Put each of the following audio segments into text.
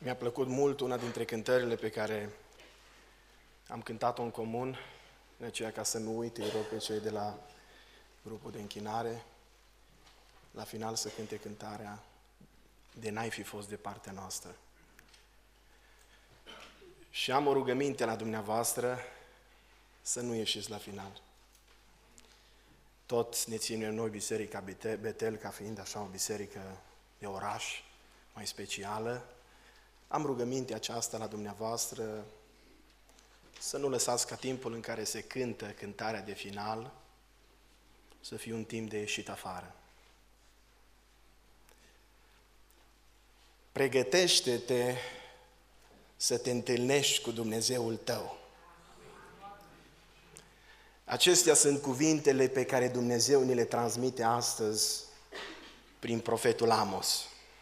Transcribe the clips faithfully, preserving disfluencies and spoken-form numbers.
Mi-a plăcut mult una dintre cântările pe care am cântat-o în comun, de aceea ca să nu uit, îi rog pe cei de la grupul de închinare, la final să cânte cântarea De n-ai fi fost de partea noastră. Și am o rugăminte la dumneavoastră să nu ieșiți la final. Tot ne ținem noi Biserica Betel ca fiind așa o biserică de oraș mai specială. Am rugămintea aceasta la dumneavoastră să nu lăsați ca timpul în care se cântă cântarea de final să fie un timp de ieșit afară. Pregătește-te să te întâlnești cu Dumnezeul tău. Acestea sunt cuvintele pe care Dumnezeu ni le transmite astăzi prin profetul Amos.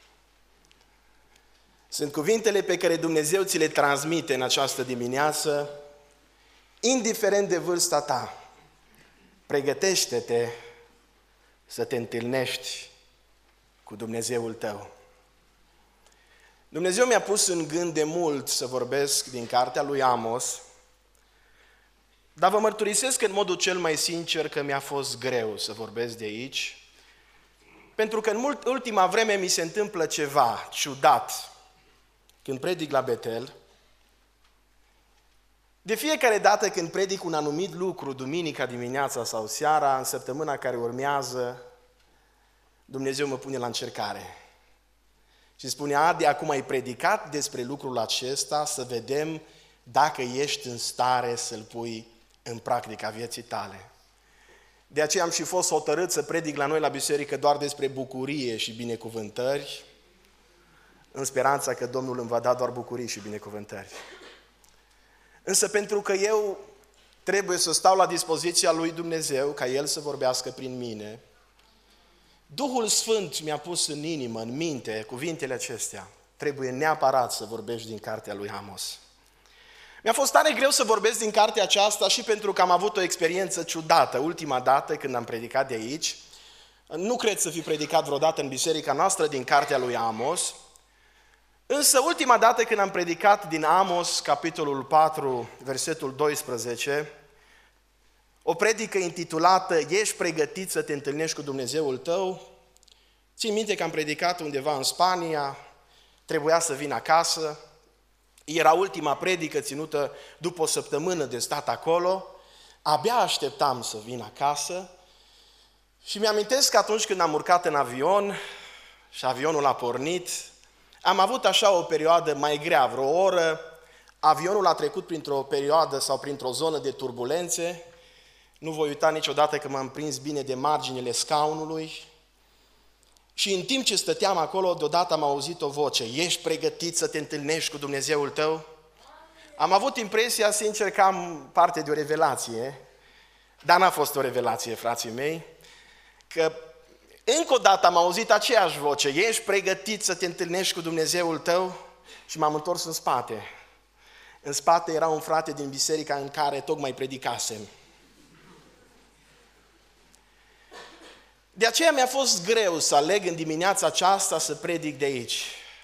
Sunt cuvintele pe care Dumnezeu ți le transmite în această dimineață, indiferent de vârsta ta. Pregătește-te să te întâlnești cu Dumnezeul tău. Dumnezeu mi-a pus în gând de mult să vorbesc din cartea lui Amos, dar vă mărturisesc în modul cel mai sincer că mi-a fost greu să vorbesc de aici, pentru că în ultima vreme mi se întâmplă ceva ciudat când predic la Betel. De fiecare dată când predic un anumit lucru, duminica dimineața sau seara, în săptămâna care urmează, Dumnezeu mă pune la încercare. Și spune, Adi, acum ai predicat despre lucrul acesta, să vedem dacă ești în stare să-l pui în practica vieții tale. De aceea am și fost hotărât să predic la noi la biserică doar despre bucurie și binecuvântări, în speranța că Domnul îmi va da doar bucurii și binecuvântări. Însă pentru că eu trebuie să stau la dispoziția lui Dumnezeu, ca El să vorbească prin mine, Duhul Sfânt mi-a pus în inimă, în minte, cuvintele acestea. Trebuie neapărat să vorbești din cartea lui Amos. Mi-a fost tare greu să vorbesc din cartea aceasta și pentru că am avut o experiență ciudată. Ultima dată când am predicat de aici, nu cred să fi predicat vreodată în biserica noastră din cartea lui Amos, însă ultima dată când am predicat din Amos, capitolul patru, versetul doisprezece, o predică intitulată Ești pregătit să te întâlnești cu Dumnezeul tău? Țin minte că am predicat undeva în Spania, trebuia să vin acasă, era ultima predică ținută după o săptămână de stat acolo, abia așteptam să vin acasă și mi-amintesc că atunci când am urcat în avion și avionul a pornit, am avut așa o perioadă mai grea, vreo oră, avionul a trecut printr-o perioadă sau printr-o zonă de turbulențe. Nu voi uita niciodată că m-am prins bine de marginile scaunului și în timp ce stăteam acolo, deodată am auzit o voce, ești pregătit să te întâlnești cu Dumnezeul tău? Am avut impresia, sincer, că am parte de o revelație, dar n-a fost o revelație, frații mei, că încă o dată am auzit aceeași voce, ești pregătit să te întâlnești cu Dumnezeul tău? Și m-am întors în spate. În spate era un frate din biserica în care tocmai predicasem. De aceea mi-a fost greu să aleg în dimineața aceasta să predic de aici.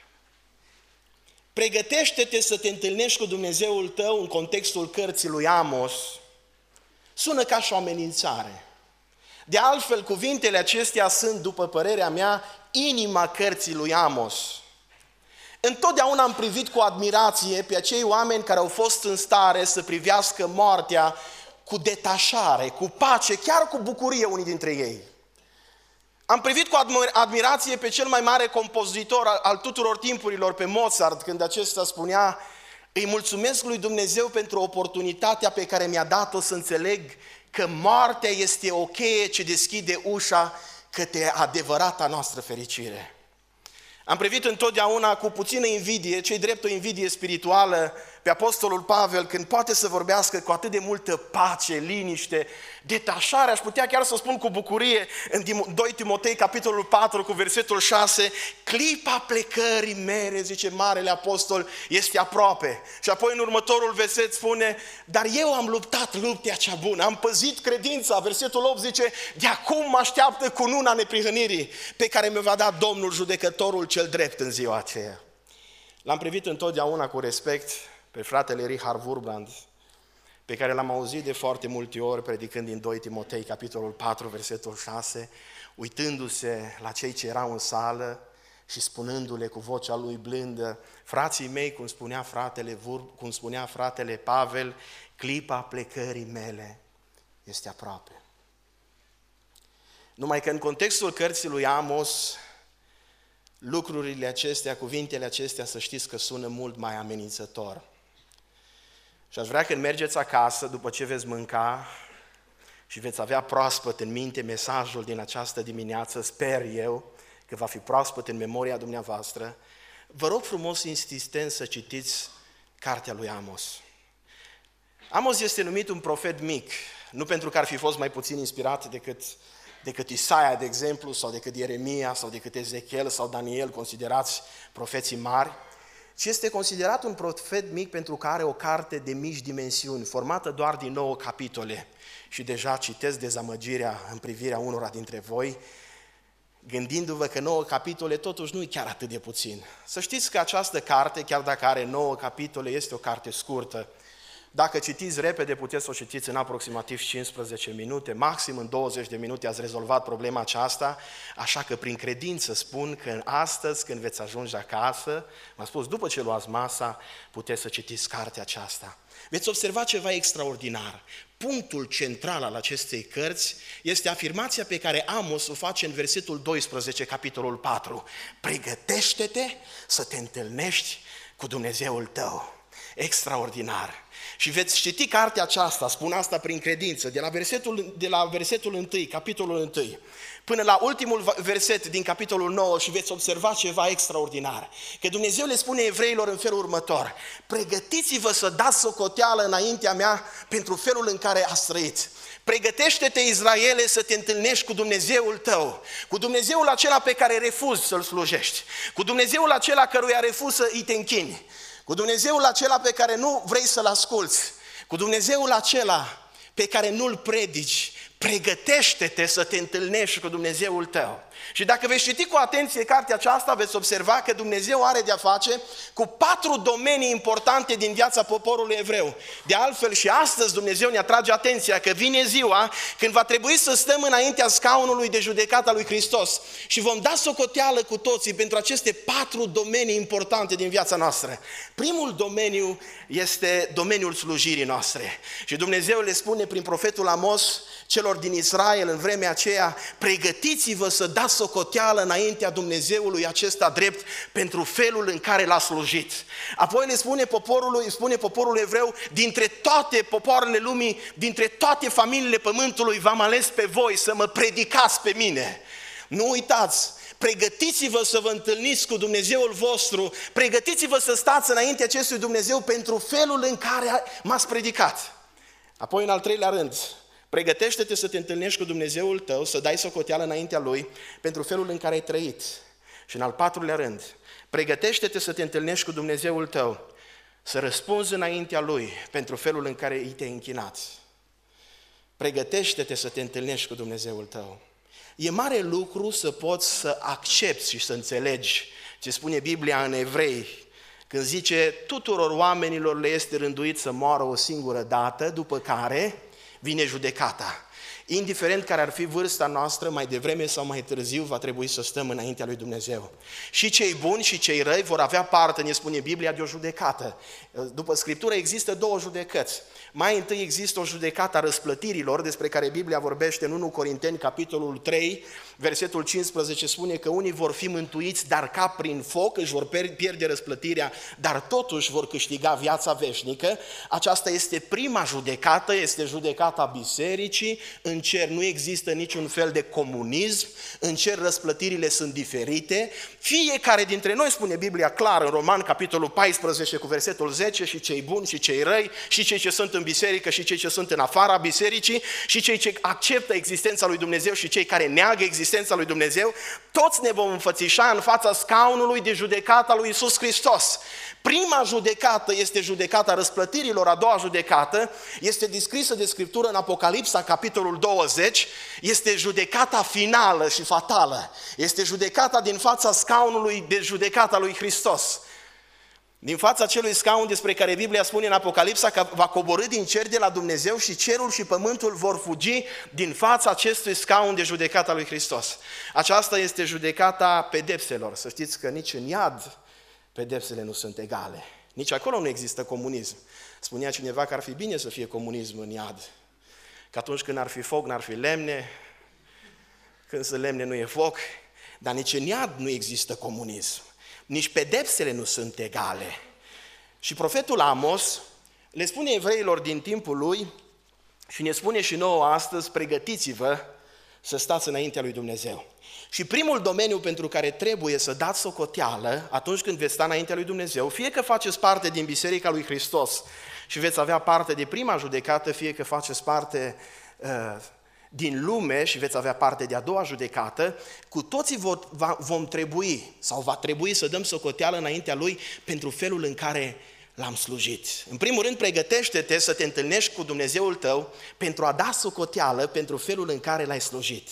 Pregătește-te să te întâlnești cu Dumnezeul tău în contextul cărții lui Amos. Sună ca și o amenințare. De altfel, cuvintele acestea sunt, după părerea mea, inima cărții lui Amos. Întotdeauna am privit cu admirație pe acei oameni care au fost în stare să privească moartea cu detașare, cu pace, chiar cu bucurie unii dintre ei. Am privit cu admirație pe cel mai mare compozitor al tuturor timpurilor, pe Mozart, când acesta spunea, îi mulțumesc lui Dumnezeu pentru oportunitatea pe care mi-a dat-o să înțeleg că moartea este o cheie ce deschide ușa către adevărata noastră fericire. Am privit întotdeauna cu puțină invidie, ce-i drept o invidie spirituală, pe Apostolul Pavel, când poate să vorbească cu atât de multă pace, liniște, detașare, aș putea chiar să spun cu bucurie, în doi Timotei, capitolul patru, cu versetul șase, clipa plecării mele, zice Marele Apostol, este aproape. Și apoi în următorul verset spune, dar eu am luptat luptea cea bună, am păzit credința, versetul opt zice, de acum mă așteaptă cununa neprihănirii, pe care mi va da Domnul judecătorul cel drept în ziua aceea. L-am privit întotdeauna cu respect pe fratele Richard Wurbrand, pe care l-am auzit de foarte multe ori predicând din doi Timotei, capitolul patru, versetul șase, uitându-se la cei ce erau în sală și spunându-le cu vocea lui blândă: frații mei, cum spunea fratele Wurb, cum spunea fratele Pavel, clipa plecării mele este aproape. Numai că în contextul cărții lui Amos, lucrurile acestea, cuvintele acestea, să știți că sună mult mai amenințător. Și aș vrea când mergeți acasă, după ce veți mânca și veți avea proaspăt în minte mesajul din această dimineață, sper eu că va fi proaspăt în memoria dumneavoastră, vă rog frumos insistent să citiți cartea lui Amos. Amos este numit un profet mic, nu pentru că ar fi fost mai puțin inspirat decât, decât Isaia, de exemplu, sau decât Ieremia, sau decât Ezechiel sau Daniel, considerați profeții mari, ci este considerat un profet mic pentru că are o carte de mici dimensiuni, formată doar din nouă capitole. Și deja citesc dezamăgirea în privirea unora dintre voi, gândindu-vă că nouă capitole totuși nu e chiar atât de puțin. Să știți că această carte, chiar dacă are nouă capitole, este o carte scurtă. Dacă citiți repede, puteți să o citiți în aproximativ cincisprezece minute, maxim în douăzeci de minute ați rezolvat problema aceasta, așa că prin credință spun că astăzi, când veți ajunge acasă, m-am spus, după ce luați masa, puteți să citiți cartea aceasta. Veți observa ceva extraordinar. Punctul central al acestei cărți este afirmația pe care Amos o face în versetul doisprezece, capitolul patru. Pregătește-te să te întâlnești cu Dumnezeul tău. Extraordinar. Și veți citi cartea aceasta, spun asta prin credință, de la versetul, de la versetul unu, capitolul unu, până la ultimul verset din capitolul nouă și veți observa ceva extraordinar. Că Dumnezeu le spune evreilor în felul următor: pregătiți-vă să dați socoteală înaintea mea pentru felul în care ați trăit. Pregătește-te, Israele, să te întâlnești cu Dumnezeul tău, cu Dumnezeul acela pe care refuzi să-L slujești, cu Dumnezeul acela căruia refuzi să îi te închini, cu Dumnezeul acela pe care nu vrei să-L asculți, cu Dumnezeul acela pe care nu-L predici. Pregătește-te să te întâlnești cu Dumnezeul tău. Și dacă veți citi cu atenție cartea aceasta, veți observa că Dumnezeu are de-a face cu patru domenii importante din viața poporului evreu. De altfel și astăzi Dumnezeu ne atrage atenția că vine ziua când va trebui să stăm înaintea scaunului de judecată a lui Hristos și vom da socoteală cu toții pentru aceste patru domenii importante din viața noastră. Primul domeniu este domeniul slujirii noastre. Și Dumnezeu le spune prin profetul Amos celor din Israel în vremea aceea: pregătiți-vă să dați socoteală înaintea Dumnezeului acesta drept pentru felul în care l-a slujit. Apoi le spune poporului, spune poporul evreu: dintre toate popoarele lumii, dintre toate familiile pământului v-am ales pe voi să mă predicați pe mine. Nu uitați, pregătiți-vă să vă întâlniți cu Dumnezeul vostru, pregătiți-vă să stați înaintea acestui Dumnezeu pentru felul în care m-ați predicat. Apoi în al treilea rând, pregătește-te să te întâlnești cu Dumnezeul tău, să dai socoteală înaintea Lui pentru felul în care ai trăit. Și în al patrulea rând, pregătește-te să te întâlnești cu Dumnezeul tău, să răspunzi înaintea Lui pentru felul în care îi te-ai închinat. Pregătește-te să te întâlnești cu Dumnezeul tău. E mare lucru să poți să accepți și să înțelegi ce spune Biblia în Evrei, când zice: tuturor oamenilor le este rânduit să moară o singură dată, după care vine judecata. Indiferent care ar fi vârsta noastră, mai devreme sau mai târziu va trebui să stăm înaintea lui Dumnezeu. Și cei buni și cei răi vor avea parte, ne spune Biblia, de o judecată. După Scriptură există două judecăți. Mai întâi există o judecată a răsplătirilor, despre care Biblia vorbește în unu Corinteni, capitolul trei, versetul cincisprezece, spune că unii vor fi mântuiți, dar ca prin foc își vor pierde răsplătirea, dar totuși vor câștiga viața veșnică. Aceasta este prima judecată, este judecata bisericii. În cer nu există niciun fel de comunism, în cer răsplătirile sunt diferite. Fiecare dintre noi, spune Biblia clar în Roman, capitolul paisprezece, cu versetul zece, și cei buni și cei răi, și cei ce sunt în biserică și cei ce sunt în afara bisericii, și cei ce acceptă existența lui Dumnezeu și cei care neagă existența lui Dumnezeu, toți ne vom înfățișa în fața scaunului de judecată a lui Iisus Hristos. Prima judecată este judecata răsplătirilor, a doua judecată este descrisă de Scriptură în Apocalipsa, capitolul douăzeci, este judecata finală și fatală, este judecata din fața scaunului de judecată a lui Hristos. Din fața acelui scaun despre care Biblia spune în Apocalipsa că va coborî din cer de la Dumnezeu și cerul și pământul vor fugi din fața acestui scaun de judecată a lui Hristos. Aceasta este judecata pedepselor. Să știți că nici în iad pedepsele nu sunt egale. Nici acolo nu există comunism. Spunea cineva că ar fi bine să fie comunism în iad. Că atunci când ar fi foc, n-ar fi lemne, când sunt lemne nu e foc, dar nici în iad nu există comunism. Nici pedepsele nu sunt egale. Și profetul Amos le spune evreilor din timpul lui și ne spune și nouă astăzi, pregătiți-vă să stați înaintea lui Dumnezeu. Și primul domeniu pentru care trebuie să dați socoteală atunci când veți sta înaintea lui Dumnezeu, fie că faceți parte din Biserica lui Hristos și veți avea parte de prima judecată, fie că faceți parte uh, din lume și veți avea parte de a doua judecată, cu toții vom trebui sau va trebui să dăm socoteală înaintea Lui pentru felul în care l-am slujit. În primul rând, pregătește-te să te întâlnești cu Dumnezeul tău pentru a da socoteală pentru felul în care l-ai slujit.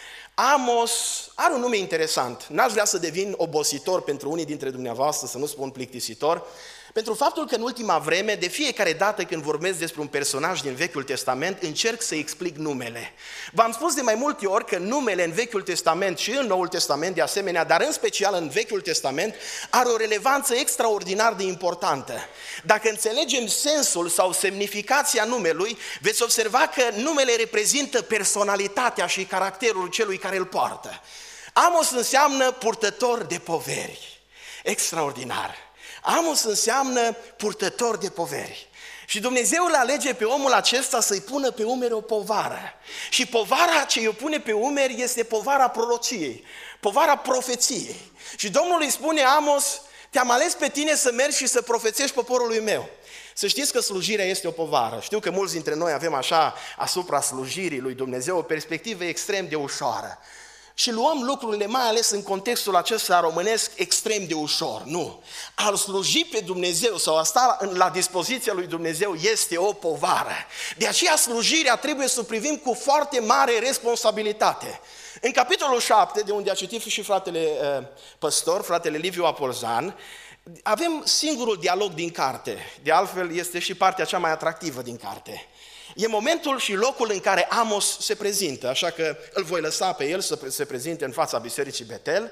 Amos are un nume interesant. N-aș vrea să devin obositor pentru unii dintre dumneavoastră, să nu spun plictisitor, pentru faptul că în ultima vreme, de fiecare dată când vorbesc despre un personaj din Vechiul Testament, încerc să explic numele. V-am spus de mai multe ori că numele în Vechiul Testament și în Noul Testament de asemenea, dar în special în Vechiul Testament, are o relevanță extraordinar de importantă. Dacă înțelegem sensul sau semnificația numelui, veți observa că numele reprezintă personalitatea și caracterul celui care îl poartă. Amos înseamnă purtător de poveri. Extraordinar. Amos înseamnă purtător de poveri. Și Dumnezeu îl alege pe omul acesta să-i pună pe umeri o povară. Și povara ce îi pune pe umeri este povara prorociei, povara profeției. Și Domnul îi spune: Amos, te-am ales pe tine să mergi și să profețești poporului meu. Să știți că slujirea este o povară. Știu că mulți dintre noi avem așa asupra slujirii lui Dumnezeu o perspectivă extrem de ușoară. Și luăm lucrurile, mai ales în contextul acesta românesc, extrem de ușor. Nu. A sluji pe Dumnezeu sau a sta la dispoziția lui Dumnezeu este o povară. De aceea slujirea trebuie să o privim cu foarte mare responsabilitate. În capitolul șapte, de unde a citit și fratele uh, păstor, fratele Liviu Apolzan, avem singurul dialog din carte. De altfel, este și partea cea mai atractivă din carte. E momentul și locul în care Amos se prezintă, așa că îl voi lăsa pe el să se prezinte în fața Bisericii Betel.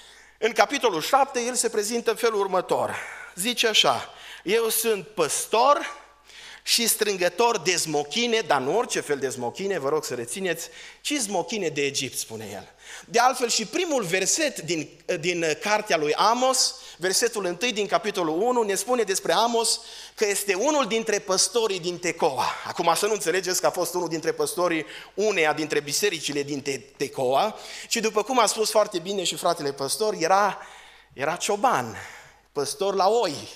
În capitolul șapte, el se prezintă în felul următor. Zice așa: eu sunt păstor și strângător de smochine, dar nu orice fel de smochine, vă rog să rețineți, ci smochine de Egipt, spune el. De altfel și primul verset din, din cartea lui Amos, versetul întâi din capitolul unu, ne spune despre Amos că este unul dintre păstorii din Tecoa. Acum să nu înțelegeți că a fost unul dintre păstorii uneia dintre bisericile din Tecoa, ci după cum a spus foarte bine și fratele păstor, era, era cioban, păstor la oi.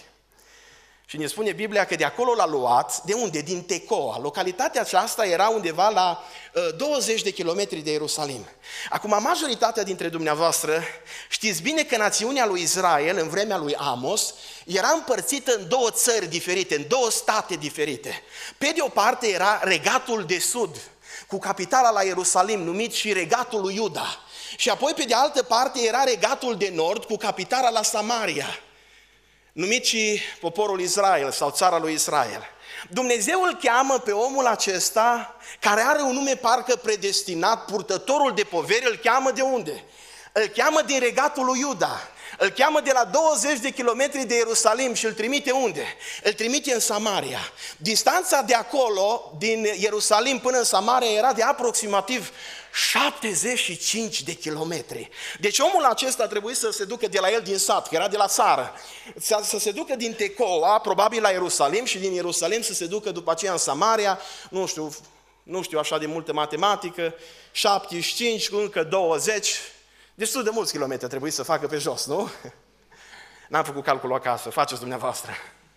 Și ne spune Biblia că de acolo l-a luat, de unde? Din Tecoa. Localitatea aceasta era undeva la uh, douăzeci de kilometri de Ierusalim. Acum, majoritatea dintre dumneavoastră știți bine că națiunea lui Israel, în vremea lui Amos, era împărțită în două țări diferite, în două state diferite. Pe de o parte era Regatul de Sud, cu capitala la Ierusalim, numit și Regatul lui Iuda. Și apoi, pe de altă parte, era Regatul de Nord, cu capitala la Samaria, numit și poporul Israel sau țara lui Israel. Dumnezeu îl cheamă pe omul acesta, care are un nume parcă predestinat, purtătorul de poveri, îl cheamă de unde? Îl cheamă din Regatul lui Iuda, îl cheamă de la douăzeci de kilometri de Ierusalim și îl trimite unde? Îl trimite în Samaria. Distanța de acolo, din Ierusalim până în Samaria, era de aproximativ șaptezeci și cinci de kilometri. Deci omul acesta trebuie să se ducă de la el din sat, că era de la țară, să se ducă din Tecoa, probabil la Ierusalim, și din Ierusalim să se ducă după aceea în Samaria, nu știu, nu știu așa de multă matematică, șaptezeci și cinci cu încă douăzeci, destul de mulți kilometri trebuie să facă pe jos, nu? N-am făcut calculul acasă, faceți dumneavoastră.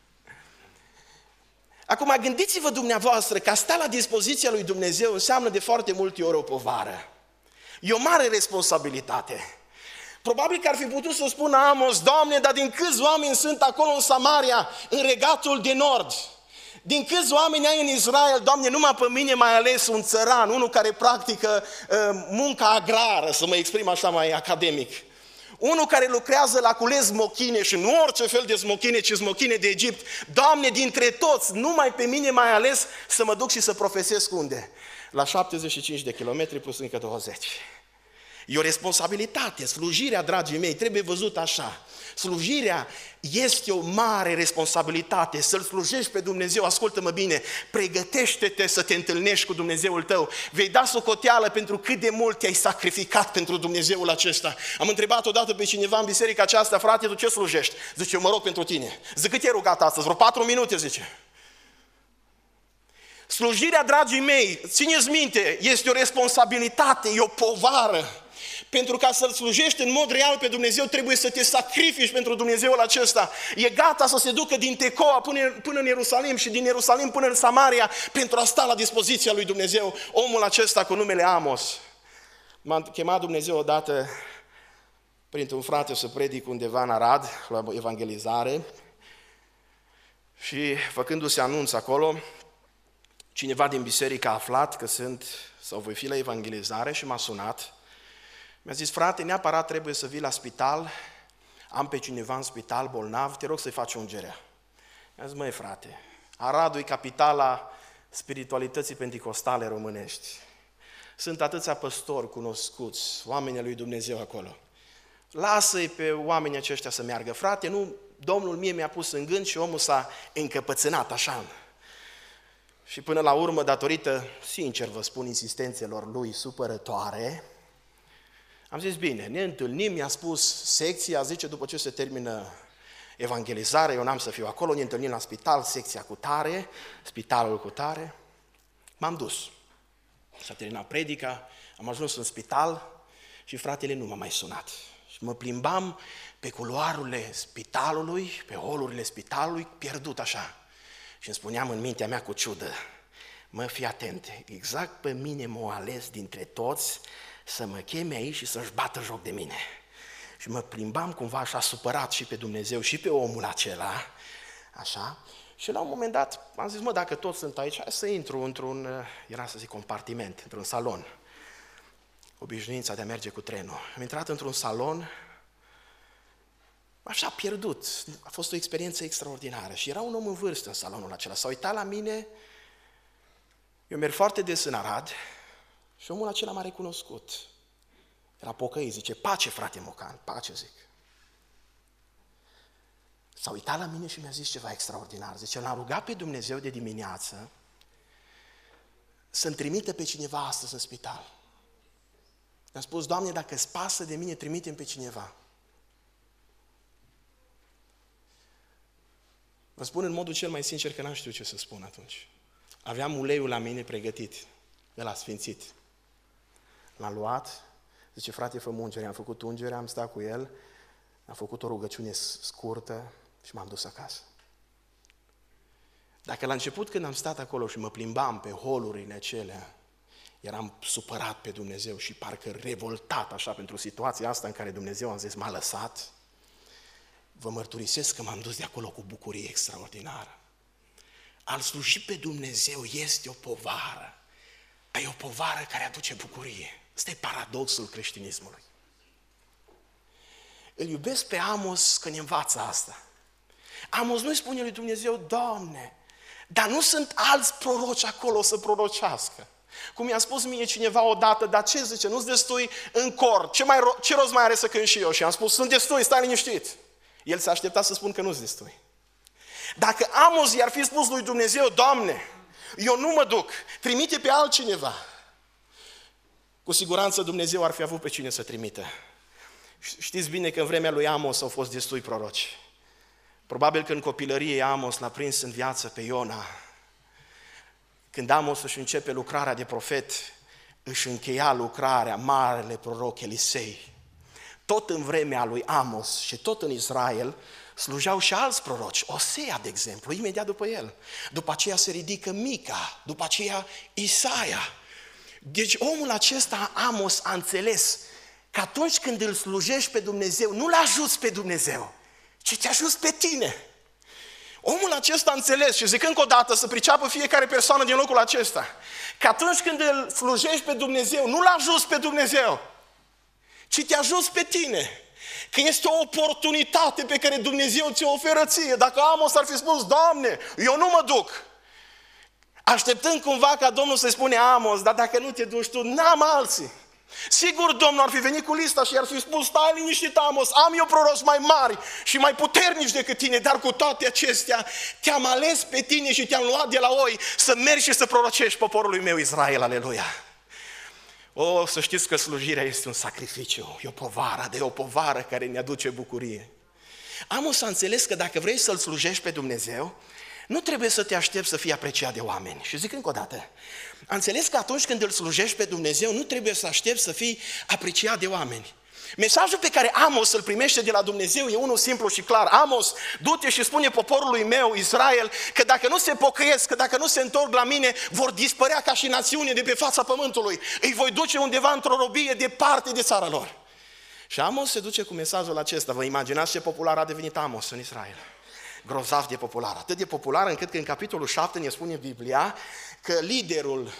Acum gândiți-vă dumneavoastră că a sta la dispoziția lui Dumnezeu înseamnă de foarte multe ori o povară. E o mare responsabilitate. Probabil că ar fi putut să spună Amos: Doamne, dar din câți oameni sunt acolo în Samaria, în Regatul de Nord? Din câți oameni ai în Israel? Doamne, numai pe mine mai ales un țăran, unul care practică uh, munca agrară, să mă exprim așa mai academic. Unul care lucrează la cules smochine și nu orice fel de smochine, ci smochine de Egipt. Doamne, dintre toți, numai pe mine m-ai ales să mă duc și să profesesc unde? La șaptezeci și cinci de kilometri plus încă douăzeci. E o responsabilitate. Slujirea, dragii mei, trebuie văzut așa. Slujirea este o mare responsabilitate. Să-L slujești pe Dumnezeu, ascultă-mă bine, pregătește-te să te întâlnești cu Dumnezeul tău. Vei da socoteală pentru cât de mult te-ai sacrificat pentru Dumnezeul acesta. Am întrebat odată pe cineva în biserica aceasta, frate, tu ce slujești? Zice, eu mă rog pentru tine. Zic, cât e rugat astăzi? Vreo patru minute, zice. Slujirea, dragii mei, țineți minte, este o responsabilitate, e o povară. Pentru ca să-L slujești în mod real pe Dumnezeu, trebuie să te sacrifici pentru Dumnezeul acesta. E gata să se ducă din Tecoa până, până în Ierusalim și din Ierusalim până în Samaria pentru a sta la dispoziția lui Dumnezeu. Omul acesta cu numele Amos. M-a chemat Dumnezeu odată printr-un frate să predic undeva în Arad, la evangelizare, și făcându-se anunț acolo, cineva din biserică a aflat că sunt, sau voi fi la evangelizare și m-a sunat. Mi-a zis, frate, neapărat trebuie să vii la spital, am pe cineva în spital bolnav, te rog să-i faci ungerea. Mi-a zis, măi frate, Aradul e capitala spiritualității penticostale românești. Sunt atâția păstori cunoscuți, oamenii lui Dumnezeu acolo. Lasă-i pe oamenii aceștia să meargă. Frate, nu, Domnul mie mi-a pus în gând și omul s-a încăpățânat așa. Și până la urmă, datorită, sincer vă spun, insistențelor lui supărătoare, am zis, bine, ne întâlnim, mi-a spus secția, zice, după ce se termină evangelizarea, eu n-am să fiu acolo, ne întâlnim la spital, secția cu tare, spitalul cu tare. M-am dus. S-a terminat predica, am ajuns în spital și fratele nu m-a mai sunat. Și mă plimbam pe culoarurile spitalului, pe holurile spitalului, pierdut așa. Și îmi spuneam în mintea mea cu ciudă, mă, fii atent, exact pe mine m-au ales dintre toți să mă cheme aici și să-și bată joc de mine. Și mă plimbam cumva așa supărat și pe Dumnezeu și pe omul acela, așa, și la un moment dat am zis, mă, dacă toți sunt aici, hai să intru într-un, era să zic, compartiment, într-un salon. Obișnuința de a merge cu trenul. Am intrat într-un salon, așa pierdut, a fost o experiență extraordinară și era un om în vârstă în salonul acela, s-a uitat la mine, eu merg foarte des în Arad și omul acela m-a recunoscut. Era pocăit, zice, pace frate Mocan, pace zic. S-a uitat la mine și mi-a zis ceva extraordinar, zice, l-am rugat pe Dumnezeu de dimineață să-mi trimită pe cineva astăzi în spital. Mi-a spus, Doamne, dacă îți pasă de mine, trimite-mi pe cineva. Vă spun în modul cel mai sincer că n-am știut ce să spun atunci. Aveam uleiul la mine pregătit, de la sfințit. L-am luat, zice, frate, fă ungere. Am făcut ungere, am stat cu el, am făcut o rugăciune scurtă și m-am dus acasă. Dacă la început când am stat acolo și mă plimbam pe holurile acelea, eram supărat pe Dumnezeu și parcă revoltat așa pentru situația asta în care Dumnezeu, am zis, m-a lăsat, vă mărturisesc că m-am dus de acolo cu bucurie extraordinară. Al sluji pe Dumnezeu este o povară. E o povară care aduce bucurie. Ăsta e paradoxul creștinismului. Îl iubesc pe Amos că ne învață asta. Amos nu-i spune lui Dumnezeu, Doamne, dar nu sunt alți proroci acolo să prorocească. Cum mi-a spus mie cineva odată, dar ce zice, nu-ți destui în cor, ce, mai, ce rost mai are să cânt și eu? Și am spus, sunt destui, stai liniștit. El s-a așteptat să spun că nu-ți destui. Dacă Amos i-ar fi spus lui Dumnezeu, Doamne, eu nu mă duc, trimite pe altcineva, cu siguranță Dumnezeu ar fi avut pe cine să trimită. Știți bine că în vremea lui Amos au fost destui proroci. Probabil că în copilărie Amos l-a prins în viață pe Iona. Când Amos își începe lucrarea de profet, își încheia lucrarea marele proroc Elisei. Tot în vremea lui Amos și tot în Israel slujeau și alți proroci, Osea, de exemplu, imediat după el. După aceea se ridică Mica, după aceea Isaia. Deci omul acesta, Amos, a înțeles că atunci când îl slujești pe Dumnezeu, nu-l ajuți pe Dumnezeu, ci te ajuți pe tine. Omul acesta a înțeles și zic încă o dată să priceapă fiecare persoană din locul acesta, că atunci când îl slujești pe Dumnezeu, nu-l ajuți pe Dumnezeu, ci te ajuți pe tine. Că este o oportunitate pe care Dumnezeu ți-o oferă ție. Dacă Amos ar fi spus, Doamne, eu nu mă duc, așteptând cumva ca Domnul să-i spune, Amos, dar dacă nu te duci tu, n-am alții. Sigur, Domnul ar fi venit cu lista și ar fi spus, stai liniștit, Amos, am eu proroci mai mari și mai puternici decât tine, dar cu toate acestea te-am ales pe tine și te-am luat de la oi să mergi și să prorocești poporului meu Israel, aleluia. O, să știți că slujirea este un sacrificiu, e o povară, de o povară care ne aduce bucurie. Amos a înțeles că dacă vrei să-L slujești pe Dumnezeu, nu trebuie să te aștepți să fii apreciat de oameni. Și zic încă o dată, a înțeles că atunci când îl slujești pe Dumnezeu, nu trebuie să aștepți să fii apreciat de oameni. Mesajul pe care Amos îl primește de la Dumnezeu e unul simplu și clar. Amos, du-te și spune poporului meu, Israel, că dacă nu se pocăiesc, că dacă nu se întorc la mine, vor dispărea ca și națiune de pe fața pământului. Îi voi duce undeva într-o robie departe de țara lor. Și Amos se duce cu mesajul acesta. Vă imaginați ce popular a devenit Amos în Israel? Grozav de popular, atât de popular încât că în capitolul șapte ne spune Biblia că liderul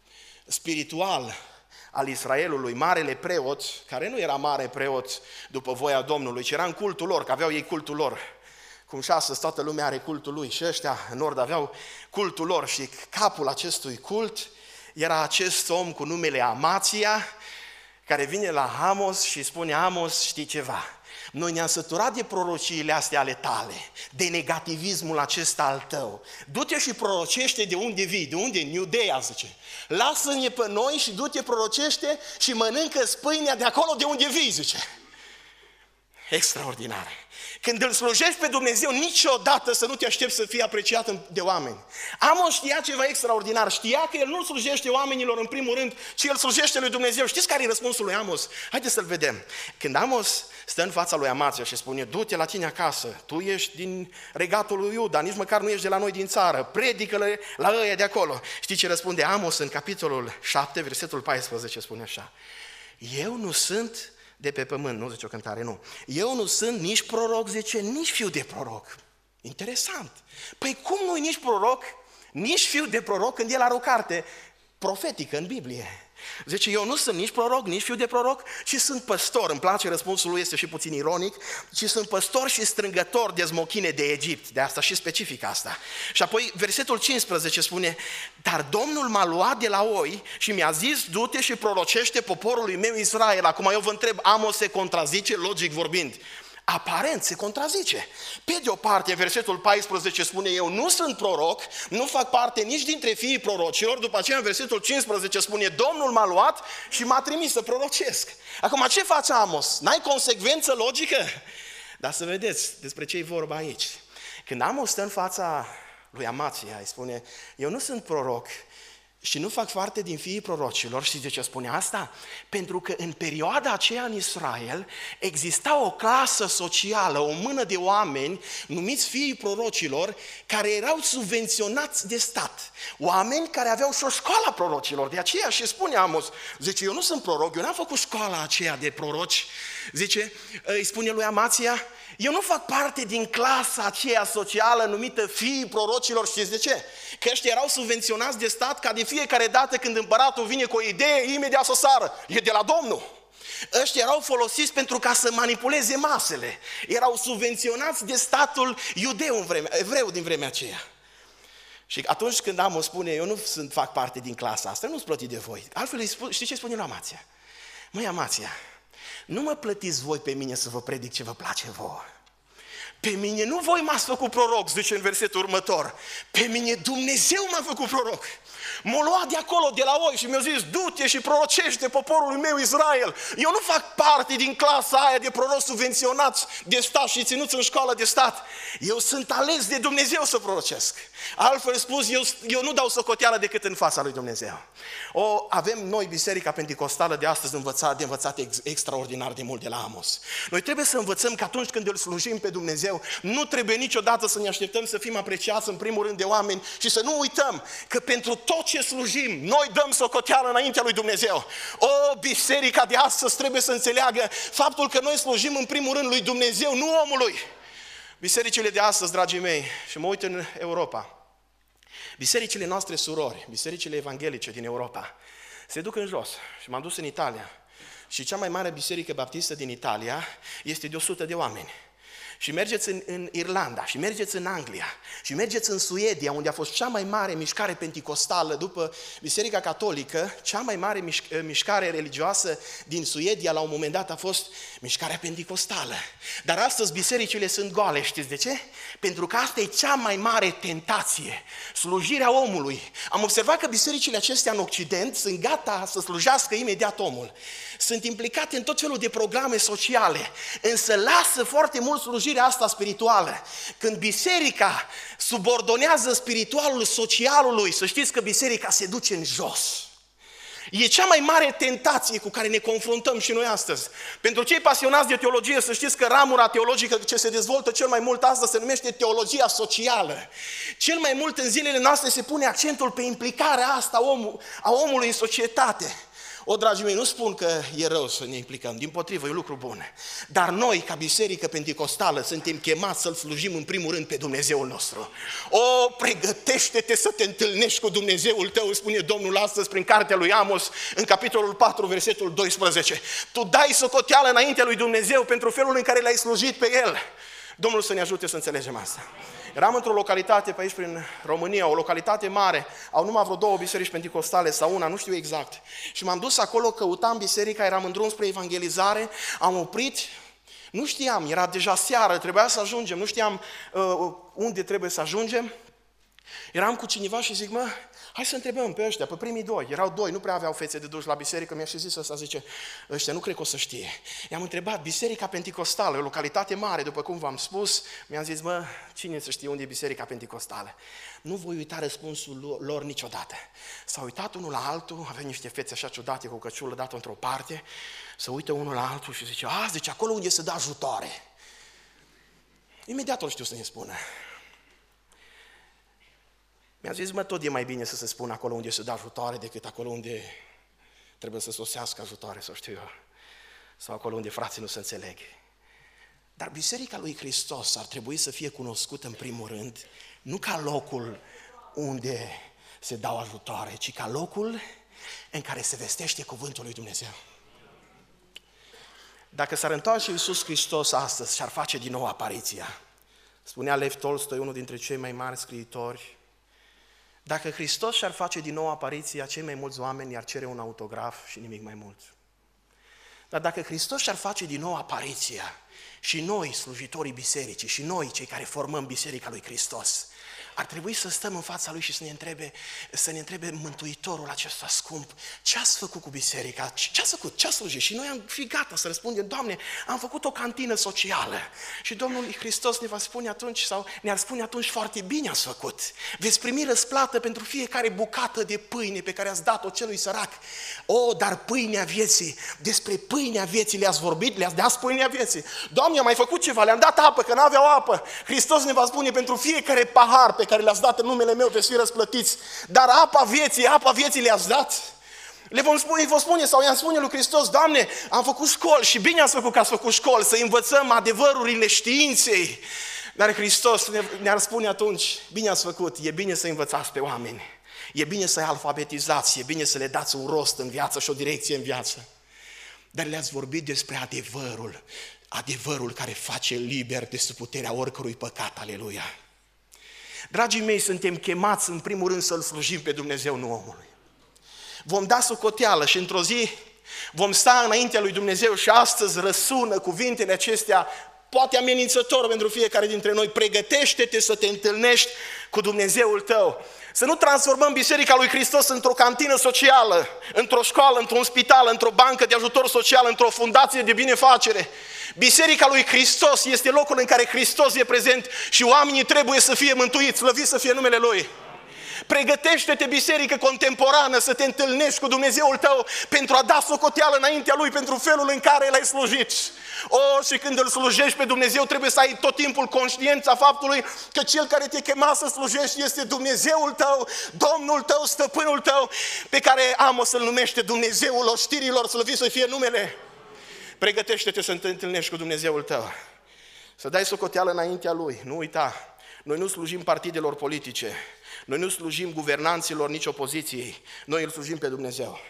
spiritual al Israelului, marele preot, care nu era mare preot după voia Domnului, ci era în cultul lor, că aveau ei cultul lor. Cum și astăzi toată lumea are cultul lui și ăștia în nord aveau cultul lor și capul acestui cult era acest om cu numele Amația, care vine la Amos și spune, Amos, știi ceva? Noi ne-am săturat de prorociile astea ale tale, de negativismul acesta al tău. Du-te și prorocește de unde vii, de unde? În Iudeea, zice. Lasă-ne pe noi și du-te prorocește și mănâncă spâinea de acolo de unde vii, zice. Extraordinar. Când îl slujești pe Dumnezeu, niciodată să nu te aștepți să fii apreciat de oameni. Amos știa ceva extraordinar, știa că el nu slujește oamenilor în primul rând, ci el slujește lui Dumnezeu. Știți care e răspunsul lui Amos? Haideți să-l vedem. Când Amos stă în fața lui Amația și spune, du-te la tine acasă, tu ești din regatul lui Iuda, nici măcar nu ești de la noi din țară, predică-le la ăia de acolo. Știi ce răspunde Amos în capitolul șapte, versetul paisprezece, spune așa, eu nu sunt de pe pământ, nu zice o cântare, nu. Eu nu sunt nici proroc, zice, nici fiu de proroc. Interesant. Păi cum nu nici proroc, nici fiu de proroc, când el are o carte profetică în Biblie? Zice, eu nu sunt nici proroc, nici fiu de proroc, ci sunt păstor. Îmi place, răspunsul lui este și puțin ironic, ci sunt păstor și strângător de smochine de Egipt. De asta și specific asta. Și apoi versetul cincisprezece spune, dar Domnul m-a luat de la oi și mi-a zis, du-te și prorocește poporului meu Israel. Acum eu vă întreb, Amos se contrazice, logic vorbind? Aparent se contrazice. Pe de o parte, versetul paisprezece spune, eu nu sunt proroc, nu fac parte nici dintre fiii prorocilor, după aceea în versetul cincisprezece spune, Domnul m-a luat și m-a trimis să prorocesc. Acum, ce face Amos? N-ai consecvență logică? Dar să vedeți despre ce e vorba aici. Când Amos stă în fața lui Amația, îi spune, eu nu sunt proroc, și nu fac parte din fiii prorocilor. Știți de ce spune asta? Pentru că în perioada aceea în Israel exista o clasă socială, o mână de oameni numiți fiii prorocilor, care erau subvenționați de stat. Oameni care aveau și o școală a prorocilor. De aceea și spune Amos, zice, eu nu sunt proroc, eu n-am făcut școala aceea de proroci. Zice, îi spune lui Amația, eu nu fac parte din clasa aceea socială numită fiii prorocilor. Știți de ce? Că ăștia erau subvenționați de stat ca de fiecare dată când împăratul vine cu o idee, imediat să sară. E de la Domnul. Ăștia erau folosiți pentru ca să manipuleze masele. Erau subvenționați de statul iudeu în vremea, evreu din vremea aceea. Și atunci când Amos spune, eu nu sunt, fac parte din clasa asta, nu-ți plăti de voi. Altfel, știi ce spune la Amația? Măi, Amația, nu mă plătiți voi pe mine să vă predic ce vă place vouă. Pe mine nu voi m-ați făcut proroc, zice în versetul următor. Pe mine Dumnezeu m-a făcut proroc. M-a luat de acolo, de la oi și mi-a zis, du-te și prorocește poporul meu Israel. Eu nu fac parte din clasa aia de proroci subvenționați de stat și ținuți în școală de stat. Eu sunt ales de Dumnezeu să prorocesc. Altfel spus, eu, eu nu dau socoteală decât în fața lui Dumnezeu. O, avem noi, Biserica Penticostală de astăzi, învățat, de învățat ex, extraordinar de mult de la Amos. Noi trebuie să învățăm că atunci când îl slujim pe Dumnezeu, nu trebuie niciodată să ne așteptăm să fim apreciați în primul rând de oameni și să nu uităm că pentru tot ce slujim, noi dăm socoteală înaintea lui Dumnezeu. O, biserica de astăzi trebuie să înțeleagă faptul că noi slujim în primul rând lui Dumnezeu, nu omului. Bisericile de astăzi, dragii mei, și mă uit în Europa, bisericile noastre surori, bisericile evanghelice din Europa, se duc în jos și m-am dus în Italia. Și cea mai mare biserică baptistă din Italia este de o sută de oameni. Și mergeți în, în Irlanda, și mergeți în Anglia, și mergeți în Suedia, unde a fost cea mai mare mișcare penticostală după Biserica Catolică. Cea mai mare mișc- mișcare religioasă din Suedia la un moment dat a fost mișcarea penticostală. Dar astăzi bisericile sunt goale, știți de ce? Pentru că asta e cea mai mare tentație, slujirea omului. Am observat că bisericile acestea în Occident sunt gata să slujească imediat omul. Sunt implicate în tot felul de programe sociale, însă lasă foarte mult slujirea asta spirituală. Când biserica subordonează spiritualul socialului, să știți că biserica se duce în jos. E cea mai mare tentație cu care ne confruntăm și noi astăzi. Pentru cei pasionați de teologie, să știți că ramura teologică ce se dezvoltă cel mai mult astăzi se numește teologia socială. Cel mai mult în zilele noastre se pune accentul pe implicarea asta a omului în societate. O, dragii mei, nu spun că e rău să ne implicăm, dimpotrivă, e un lucru bun. Dar noi, ca biserică penticostală, suntem chemați să-L slujim în primul rând pe Dumnezeul nostru. O, pregătește-te să te întâlnești cu Dumnezeul tău, spune Domnul astăzi prin cartea lui Amos, în capitolul patru, versetul doisprezece. Tu dai socoteală înaintea lui Dumnezeu pentru felul în care l-ai slujit pe El. Domnul să ne ajute să înțelegem asta. Eram într-o localitate pe aici prin România, o localitate mare, au numai vreo două biserici penticostale sau una, nu știu exact. Și m-am dus acolo, căutam biserica, eram în drum spre evangelizare, am oprit, nu știam, era deja seară, trebuia să ajungem, nu știam uh, unde trebuie să ajungem. Eram cu cineva și zic, mă, hai să întrebăm pe ăștia, pe primii doi, erau doi, nu prea aveau fețe de duși la biserică, mi-a și zis ăsta, zice, ăștia nu cred că o să știe. I-am întrebat, Biserica Penticostală, o localitate mare, după cum v-am spus, mi-am zis, mă, cine să știe unde e Biserica Penticostală? Nu voi uita răspunsul lor niciodată. S-a uitat unul la altul, avea niște fețe așa ciudate, cu căciulă dată într-o parte, se uită unul la altul și zice, a, zice, acolo unde se dă ajutoare. Imediat o știu să ne spună. Mi-a zis, mă, tot e mai bine să se spună acolo unde se dă ajutoare decât acolo unde trebuie să sosească ajutoare, să știu eu, sau acolo unde frații nu se înțeleg. Dar Biserica lui Hristos ar trebui să fie cunoscută în primul rând, nu ca locul unde se dau ajutoare, ci ca locul în care se vestește cuvântul lui Dumnezeu. Dacă s-ar întoarce Iisus Hristos astăzi și ar face din nou apariția, spunea Lev Tolstoi, unul dintre cei mai mari scriitori, dacă Hristos și-ar face din nou apariția, cei mai mulți oameni i-ar cere un autograf și nimic mai mult. Dar dacă Hristos și-ar face din nou apariția și noi, slujitorii bisericii, și noi, cei care formăm Biserica lui Hristos, ar trebui să stăm în fața Lui și să ne întrebe, să ne întrebe Mântuitorul acesta scump, ce ați făcut cu biserica? Ce ați făcut? Ce ați slujit? Și noi am fi gata să răspundem, Doamne, am făcut o cantină socială. Și Domnul Hristos ne va spune atunci, sau ne-ar spune atunci, foarte bine ați făcut. Veți primi răsplată pentru fiecare bucată de pâine pe care ați dat-o celui sărac. O, dar pâinea vieții, despre pâinea vieții le-ați vorbit, le-ați dat pâinea vieții. Doamne, am mai făcut ceva, le-am dat apă, că n-aveau apă. Hristos ne va spune, pentru fiecare pahar pe care le-ați dat în numele meu veți fi răsplătiți. Dar apa vieții, apa vieții le-ați dat? Le vom spune, îi vom spune sau i-am spune lui Hristos, Doamne, am făcut școli și bine ați făcut că ați făcut școli, să învățăm adevărurile științei. Dar Hristos ne-ar spune atunci, bine ați făcut, e bine să învățați pe oameni, e bine să-i alfabetizați, e bine să le dați un rost în viață și o direcție în viață. Dar le-ați vorbit despre adevărul, adevărul care face liber de sub puterea oricărui păcat, aleluia. Dragii mei, suntem chemați în primul rând să-L slujim pe Dumnezeu, nu omului. Vom da socoteală și într-o zi vom sta înaintea lui Dumnezeu și astăzi răsună cuvintele acestea, poate amenințător pentru fiecare dintre noi, pregătește-te să te întâlnești cu Dumnezeul tău. Să nu transformăm Biserica lui Hristos într-o cantină socială, într-o școală, într-un spital, într-o bancă de ajutor social, într-o fundație de binefacere. Biserica lui Hristos este locul în care Hristos e prezent și oamenii trebuie să fie mântuiți, slăvit să fie numele Lui. Pregătește-te, biserică contemporană, să te întâlnești cu Dumnezeul tău pentru a da socoteală înaintea Lui pentru felul în care L-ai slujit. O, și când Îl slujești pe Dumnezeu, trebuie să ai tot timpul conștiința faptului că Cel care te chema să slujești este Dumnezeul tău, Domnul tău, Stăpânul tău, pe care Amos să-L numește Dumnezeul oștirilor, slăvit să fie numele. Pregătește-te să te întâlnești cu Dumnezeul tău, să dai socoteală înaintea Lui. Nu uita, noi nu slujim partidelor politice, noi nu slujim guvernanților, nici opoziției, noi îl slujim pe Dumnezeu.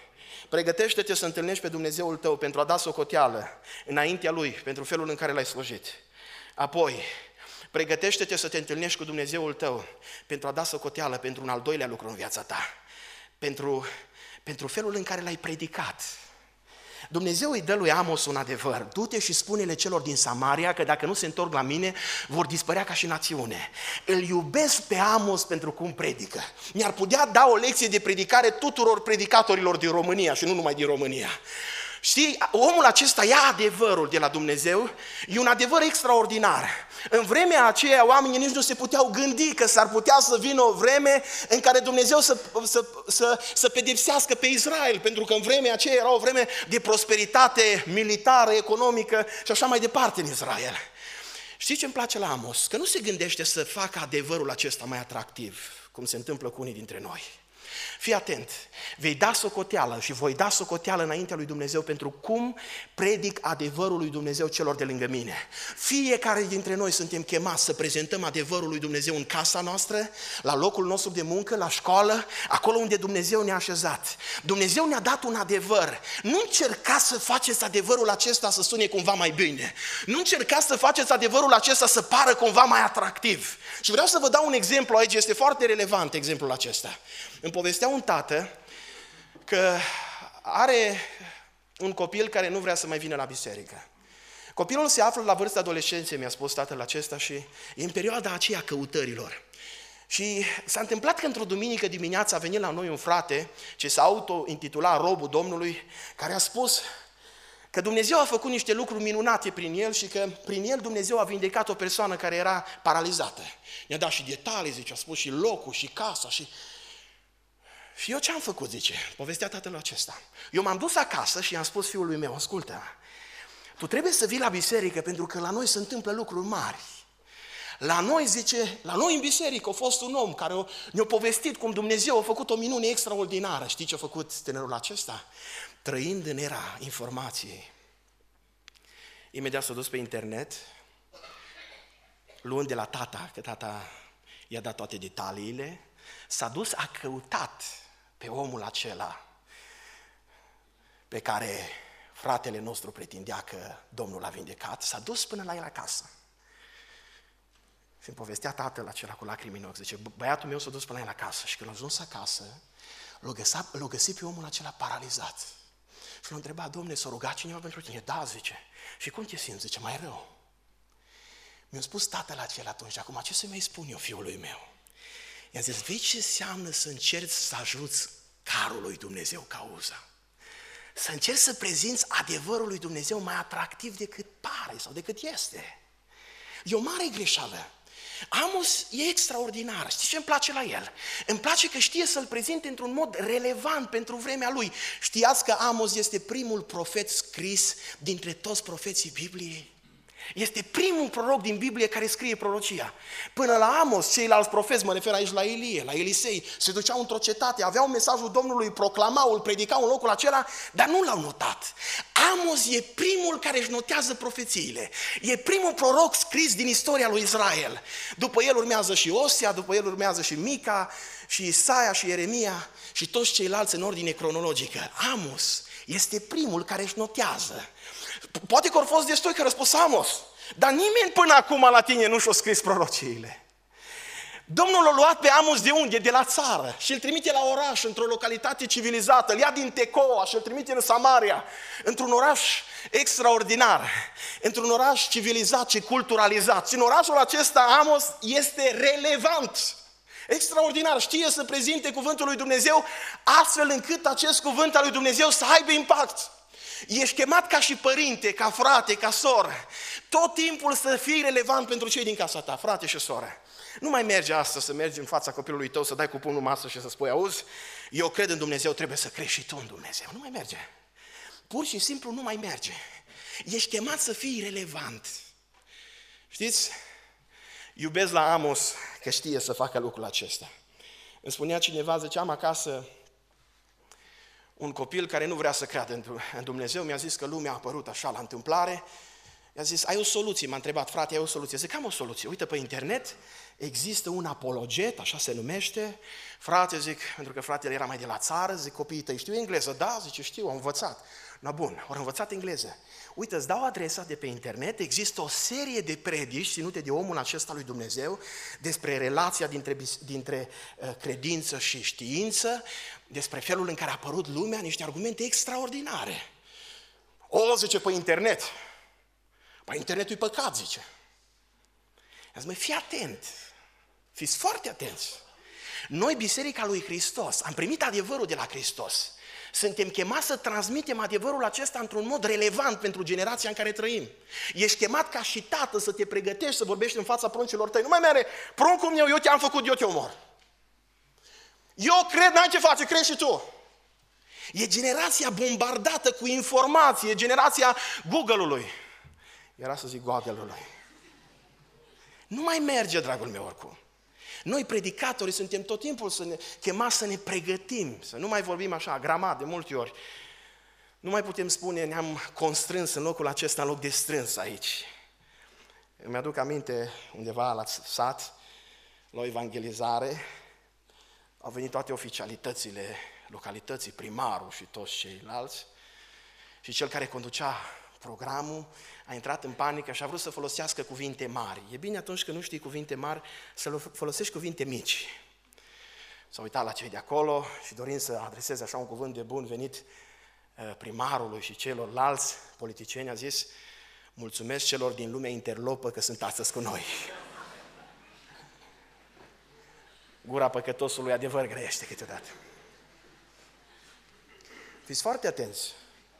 pregătește-te să întâlnești pe Dumnezeul tău pentru a da socoteală înaintea Lui, pentru felul în care L-ai slujit. Apoi, pregătește-te să te întâlnești cu Dumnezeul tău pentru a da socoteală pentru un al doilea lucru în viața ta, pentru, pentru felul în care L-ai predicat. Dumnezeu îi dă lui Amos un adevăr: du-te și spune-le celor din Samaria că dacă nu se întorc la mine, vor dispărea ca și națiune. Îl iubesc pe Amos pentru cum predică. Mi-ar putea da o lecție de predicare tuturor predicatorilor din România și nu numai din România. Știi, omul acesta ia adevărul de la Dumnezeu, e un adevăr extraordinar. În vremea aceea oamenii nici nu se puteau gândi că s-ar putea să vină o vreme în care Dumnezeu să, să, să, să pedepsească pe Israel, pentru că în vremea aceea era o vreme de prosperitate militară, economică și așa mai departe în Israel. Știi ce îmi place la Amos? Că nu se gândește să facă adevărul acesta mai atractiv, cum se întâmplă cu unii dintre noi. Fii atent, vei da socoteală și voi da socoteală înaintea lui Dumnezeu pentru cum predic adevărul lui Dumnezeu celor de lângă mine. Fiecare dintre noi suntem chemați să prezentăm adevărul lui Dumnezeu în casa noastră, la locul nostru de muncă, la școală, acolo unde Dumnezeu ne-a așezat. Dumnezeu ne-a dat un adevăr. Nu încercați să faceți adevărul acesta să sune cumva mai bine. Nu încercați să faceți adevărul acesta să pară cumva mai atractiv. Și vreau să vă dau un exemplu aici, este foarte relevant exemplul acesta. Îmi povestea un tată că are un copil care nu vrea să mai vină la biserică. Copilul se află la vârsta adolescenței, mi-a spus tatăl acesta, și e în perioada aceea căutărilor. Și s-a întâmplat că într-o duminică dimineață a venit la noi un frate ce s-a auto-intitula Robul Domnului, care a spus că Dumnezeu a făcut niște lucruri minunate prin el și că prin el Dumnezeu a vindecat o persoană care era paralizată. Ne-a dat și detalii, zice, a spus și locul și casa și... Și eu ce am făcut, zice, povestea tatăl acesta. Eu m-am dus acasă și i-am spus fiului meu: ascultă, tu trebuie să vii la biserică pentru că la noi se întâmplă lucruri mari. La noi, zice, la noi în biserică a fost un om care ne-a povestit cum Dumnezeu a făcut o minune extraordinară. Știi ce a făcut tânărul acesta? Trăind în era informației, imediat s-a dus pe internet, luând de la tata, că tata i-a dat toate detaliile, s-a dus, a căutat pe omul acela pe care fratele nostru pretindea că Domnul l-a vindecat, s-a dus până la el acasă. Și îmi povestea tatăl acela cu lacrimi în ochi, zice, băiatul meu s-a dus până la el acasă și când a ajuns acasă, l-a găsit, l-a găsit pe omul acela paralizat. Și l-a întrebat: Dom'le, s-a rugat cineva pentru tine? Da, zice. Și cum te simți? Zice, mai rău. Mi-a spus tatăl acela atunci: acum ce să mai spun eu fiului meu? I-am zis: vezi ce înseamnă să încerci să ajuți carul lui Dumnezeu cauza. Să încerci să prezinți adevărul lui Dumnezeu mai atractiv decât pare sau decât este. E o mare greșeală. Amos e extraordinar. Știi ce îmi place la el? Îmi place că știe să-l prezinte într-un mod relevant pentru vremea lui. Știați că Amos este primul profet scris dintre toți profeții Bibliei? Este primul proroc din Biblie care scrie prorocia. Până la Amos, ceilalți profeți, mă refer aici la Ilie, la Elisei, se duceau într-o cetate, aveau mesajul Domnului, proclamau, îl predicau în locul acela, dar nu l-au notat. Amos e primul care își notează profețiile. E primul proroc scris din istoria lui Israel. După el urmează și Osea, după el urmează și Mica, și Isaia, și Ieremia, și toți ceilalți în ordine cronologică. Amos este primul care își notează. Poate că au fost destui că răspuns Amos, dar nimeni până acum la tine nu și-a scris prorociile. Domnul l-a luat pe Amos de unde? De la țară și îl trimite la oraș, într-o localitate civilizată, îl ia din Tecoa și îl trimite în Samaria, într-un oraș extraordinar, într-un oraș civilizat și culturalizat. Și în orașul acesta Amos este relevant, extraordinar, știe să prezinte cuvântul lui Dumnezeu astfel încât acest cuvânt al lui Dumnezeu să aibă impact. Ești chemat ca și părinte, ca frate, ca soră, tot timpul să fii relevant pentru cei din casa ta, frate și soră. Nu mai merge astăzi să mergi în fața copilului tău, să dai cu pumnul masă și să spui: auzi, eu cred în Dumnezeu, trebuie să crezi și tu în Dumnezeu. Nu mai merge. Pur și simplu nu mai merge. Ești chemat să fii relevant. Știți? Iubesc la Amos că știe să facă lucrul acesta. Îmi spunea cineva, ziceam acasă, un copil care nu vrea să creadă în Dumnezeu, mi-a zis că lumea a apărut așa la întâmplare, I-a zis, ai o soluție? M-a întrebat, frate, ai o soluție? Zic, am o soluție. Uite, pe internet există un apologet, așa se numește. Frate, zic, pentru că fratele era mai de la țară, zic, copiii tăi știu engleză? Da, zice, știu, am învățat. Na bun, au învățat engleză. Uite, îți dau adresa de pe internet, există o serie de predici ținute de omul acesta lui Dumnezeu despre relația dintre, dintre uh, credință și știință, despre felul în care a apărut lumea, niște argumente extraordinare. O, zice, pe internet. Păi internetul e păcat, zice. I-a zis, măi, fii atent, fiți foarte atenți. Noi, Biserica lui Hristos, am primit adevărul de la Hristos. Suntem chemați să transmitem adevărul acesta într-un mod relevant pentru generația în care trăim. Ești chemat ca și tată să te pregătești să vorbești în fața pruncilor tăi. Nu mai mere, pruncul meu, eu te-am făcut, eu te omor. Eu cred, n-ai ce face, crezi și tu. E generația bombardată cu informație, e generația Google-ului. Era să zic Google-ului. Nu mai merge, dragul meu, oricum. Noi, predicatorii, suntem tot timpul să ne chemați să ne pregătim, să nu mai vorbim așa, gramat, de multe ori. Nu mai putem spune, ne-am constrâns în locul acesta, în loc de strâns aici. Îmi aduc aminte, undeva la sat, la o evangelizare, au venit toate oficialitățile localității, primarul și toți ceilalți, și cel care conducea programul a intrat în panică și a vrut să folosească cuvinte mari. E bine atunci când nu știi cuvinte mari să folosești cuvinte mici. S-a uitat la cei de acolo și dorind să adreseze așa un cuvânt de bun venit primarului și celorlalți politicieni, a zis, mulțumesc celor din lumea interlopă că sunt astăzi cu noi. Gura păcătosului adevăr grăiește câteodată. Fiți foarte atenți.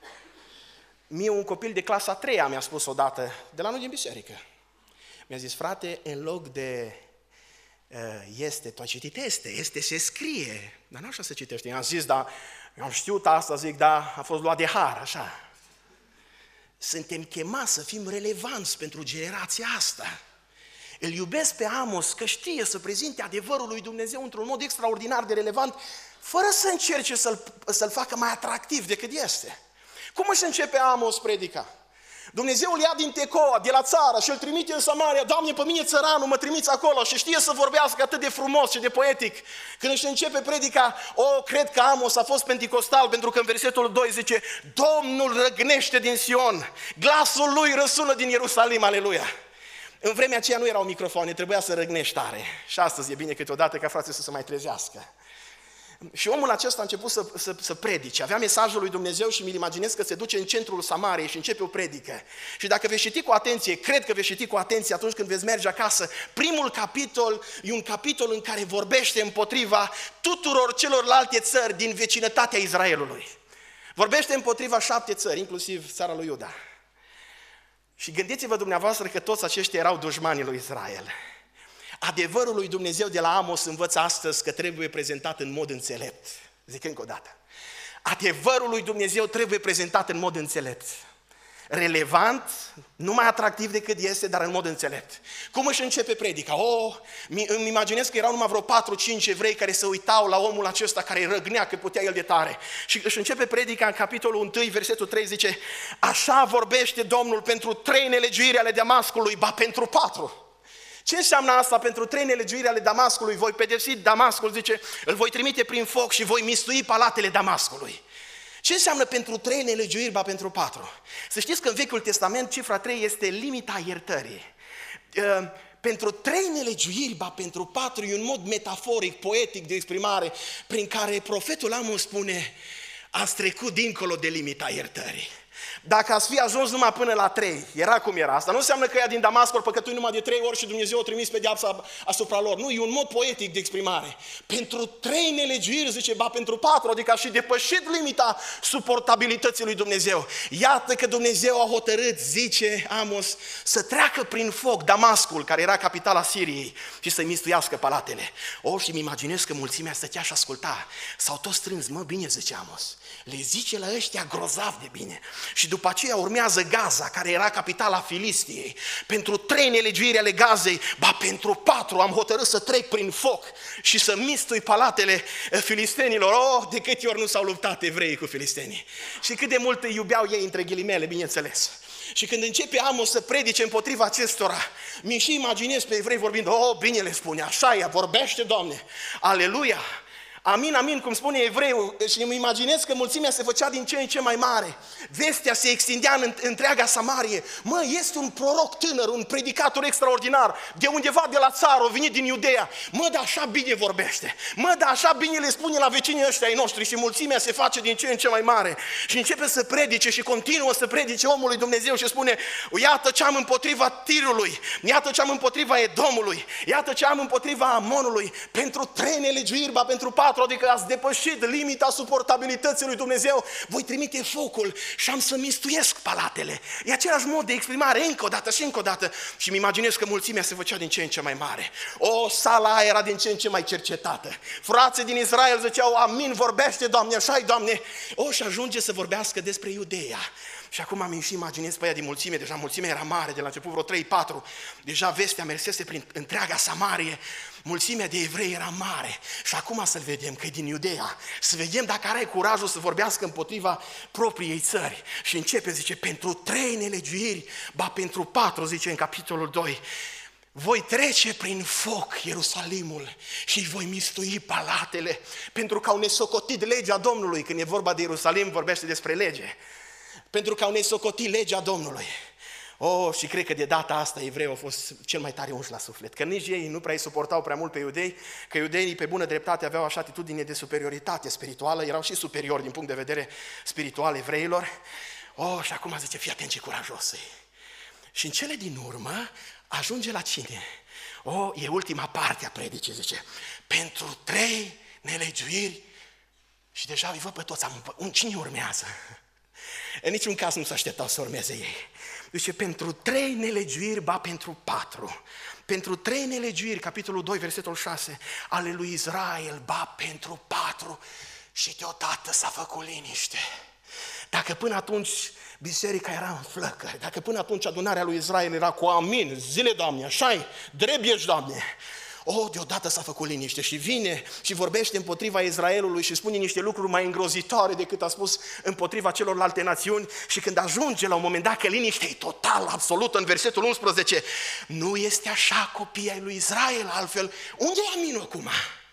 Mie un copil de clasa a treia mi-a spus odată, de la noi din biserică. Mi-a zis, frate, în loc de uh, este, tu ai citit este, este se scrie. Dar nu așa se citește. I-am zis, da, eu am știut asta, zic, da, a fost luat de har, așa. Suntem chemați să fim relevanți pentru generația asta. Îl iubesc pe Amos că știe să prezinte adevărul lui Dumnezeu într-un mod extraordinar de relevant, fără să încerce să-l, să-l facă mai atractiv decât este. Cum își începe Amos predica? Dumnezeu îl ia din Tecoa, de la țară, și îl trimite în Samaria. Doamne, pe mine țăranul, mă trimiți acolo, și știe să vorbească atât de frumos și de poetic. Când își începe predica, o, cred că Amos a fost penticostal, pentru că în versetul doi zice, Domnul răgnește din Sion, glasul lui răsună din Ierusalim, aleluia. În vremea aceea nu erau microfoane, trebuia să răgnești tare. Și astăzi e bine câteodată ca frații să se mai trezească. Și omul acesta a început să, să, să predice, avea mesajul lui Dumnezeu și mi-l imaginez că se duce în centrul Samariei și începe o predică. Și dacă veți citi cu atenție, cred că veți citi cu atenție atunci când veți merge acasă, primul capitol e un capitol în care vorbește împotriva tuturor celorlalte țări din vecinătatea Israelului. Vorbește împotriva șapte țări, inclusiv țara lui Iuda. Și gândiți-vă dumneavoastră că toți aceștia erau dușmanii lui Israel. Adevărul lui Dumnezeu de la Amos învăță astăzi că trebuie prezentat în mod înțelept. Zic încă o dată. Adevărul lui Dumnezeu trebuie prezentat în mod înțelept. Relevant, nu mai atractiv decât este, dar în mod înțelept. Cum își începe predica? Oh, îmi imaginez că erau numai vreo patru cinci evrei care se uitau la omul acesta care răgnea cât putea el de tare. Și își începe predica în capitolul unu, versetul trei, zice, așa vorbește Domnul pentru trei nelegiuiri ale Damascului, ba pentru patru. Ce înseamnă asta? Pentru trei nelegiuiri ale Damascului voi pedepsi Damascul, zice, îl voi trimite prin foc și voi mistui palatele Damascului. Ce înseamnă pentru trei nelegiuiri, ba pentru patru? Să știți că în Vechiul Testament cifra trei este limita iertării. Pentru trei nelegiuiri, ba pentru patru, e un mod metaforic, poetic de exprimare, prin care profetul Amos spune, ați trecut dincolo de limita iertării. Dacă ați fi ajuns numai până la trei, era cum era. Asta nu înseamnă că ea din Damascul păcătui numai de trei ori și Dumnezeu a trimis pedeapsa asupra lor. Nu, e un mod poetic de exprimare. Pentru trei nelegiuiri, zice, ba pentru patru, adică a și depășit limita suportabilității lui Dumnezeu. Iată că Dumnezeu a hotărât, zice Amos, să treacă prin foc Damascul, care era capitala Siriei, și să-i mistuiască palatele. O, și îmi imaginez că mulțimea stătea și asculta. S-au toți strâns, mă, bine, zice Amos. Le zice la ăștia grozav de bine. Și după aceea urmează Gaza, care era capitala Filistiei. Pentru trei nelegiuiri ale Gazei, ba pentru patru am hotărât să trec prin foc și să mistui palatele filistenilor. Oh, de câte ori nu s-au luptat evreii cu filistenii. Și cât de mult îi iubeau ei, între ghilimele, bineînțeles. Și când începe Amos să predice împotriva acestora, mi și imaginez pe evrei vorbind, oh, bine le spune, așa e, vorbește, Doamne, aleluia, amin, amin, cum spune evreul, și îmi imaginez că mulțimea se făcea din ce în ce mai mare, vestea se extindea în întreaga Samarie, mă, este un proroc tânăr, un predicator extraordinar, de undeva de la țară, a venit din Iudeea, mă, dar așa bine vorbește, mă, dar așa bine le spune la vecinii ăștia ai noștri și mulțimea se face din ce în ce mai mare și începe să predice și continuă să predice omul lui Dumnezeu și spune, iată ce am împotriva Tirului, iată ce am împotriva Edomului, iată ce am împotriva Amonului, pentru trei nelegiuiri, ba pentru patru, adică ați depășit limita suportabilității lui Dumnezeu, voi trimite focul și am să mistuiesc palatele. E același mod de exprimare, încă o dată și încă o dată. Și îmi imaginez că mulțimea se făcea din ce în ce mai mare. O, sala era din ce în ce mai cercetată. Frații din Israel ziceau, amin, vorbește, Doamne, așa-i, Doamne. O, și ajunge să vorbească despre Iudeea. Și acum am și imaginez pe aia din mulțime, deja mulțimea era mare, de la început vreo trei patru, deja vestea mersese prin întreaga Samarie, mulțimea de evrei era mare. Și acum să-l vedem că e din Iudeea, să vedem dacă are curajul să vorbească împotriva propriei țări. Și începe, zice, pentru trei nelegiuiri, ba pentru patru, zice în capitolul doi, voi trece prin foc Ierusalimul și voi mistui palatele, pentru că au nesocotit legea Domnului. Când e vorba de Ierusalim, vorbește despre lege. Pentru că au nesocotit legea Domnului. Oh, și cred că de data asta evreii au fost cel mai tare unși la suflet. Că nici ei nu prea îi suportau prea mult pe iudei, că iudeii pe bună dreptate aveau așa atitudine de superioritate spirituală, erau și superiori din punct de vedere spiritual evreilor. Oh, și acum zice, fii atent ce curajos e. Și în cele din urmă ajunge la cine? Oh, e ultima parte a predicii, zice, pentru trei nelegiuiri și deja îi văd pe toți, am, cine urmează? În niciun caz nu se așteptau să urmeze ei. Zice, pentru trei nelegiuiri, ba pentru patru. Pentru trei nelegiuiri, capitolul doi, versetul șase, ale lui Israel, ba pentru patru. Și deodată s-a făcut liniște. Dacă până atunci biserica era în flăcări, dacă până atunci adunarea lui Israel era cu amin, zile, Doamne, așa-i, drept ești, Doamne. Oh, deodată s-a făcut liniște și vine și vorbește împotriva Israelului și spune niște lucruri mai îngrozitoare decât a spus împotriva celorlalte națiuni și când ajunge la un moment dat că liniștea e total, absolută, în versetul unsprezece, nu este așa copii ai lui Israel, altfel, unde e aminul acum?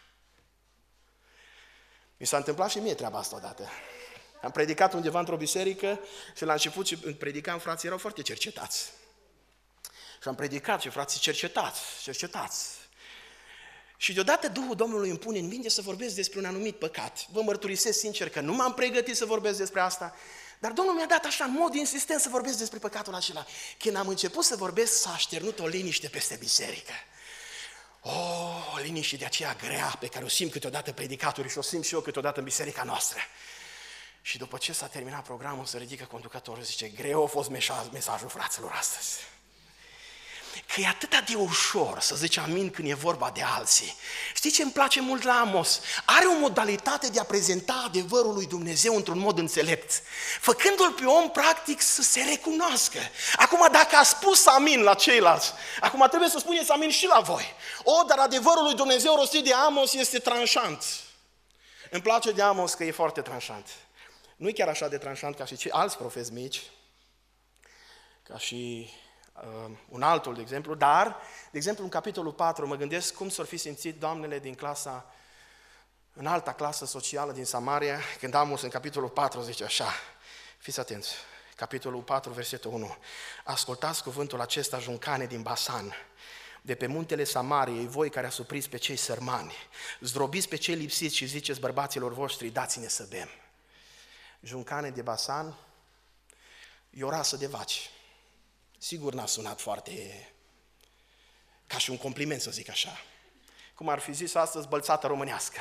Mi s-a întâmplat și mie treaba asta odată. Am predicat undeva într-o biserică și la început ce predicam, frații erau foarte cercetați. Și am predicat și frații cercetați, cercetați. Și deodată Duhul Domnului îmi pune în minte să vorbesc despre un anumit păcat. Vă mărturisesc sincer că nu m-am pregătit să vorbesc despre asta, dar Domnul mi-a dat așa în mod insistent să vorbesc despre păcatul acela. Când am început să vorbesc, s-a așternut o liniște peste biserică. Oh, o liniște de aceea grea pe care o simt câteodată predicatorii și o simt și eu câteodată în biserica noastră. Și după ce s-a terminat programul, se ridică conducătorul și zice, greu a fost mesajul fraților astăzi. Că e atât de ușor să zici amin când e vorba de alții. Știi ce îmi place mult la Amos? Are o modalitate de a prezenta adevărul lui Dumnezeu într-un mod înțelept, făcându-l pe om practic să se recunoască. Acum dacă a spus amin la ceilalți, acum trebuie să spuneți amin și la voi. O, dar adevărul lui Dumnezeu rostit de Amos este tranșant. Îmi place de Amos că e foarte tranșant. Nu e chiar așa de tranșant ca și cei alți profeți mici, ca și Uh, un altul, de exemplu, dar, de exemplu, în capitolul patru, mă gândesc cum s-or fi simțit doamnele din clasa, în alta clasă socială din Samaria, când Amos în capitolul patru zice așa, fiți atenți, capitolul patru, versetul unu, ascultați cuvântul acesta, juncane din Basan, de pe muntele Samariei, voi care asupriți pe cei sărmani, zdrobiți pe cei lipsiți și ziceți bărbaților voștri, dați-ne să bem. Juncane de Basan e o rasă de vaci. Sigur n-a sunat foarte ca și un compliment, să zic așa. Cum ar fi zis astăzi, bălțată românească.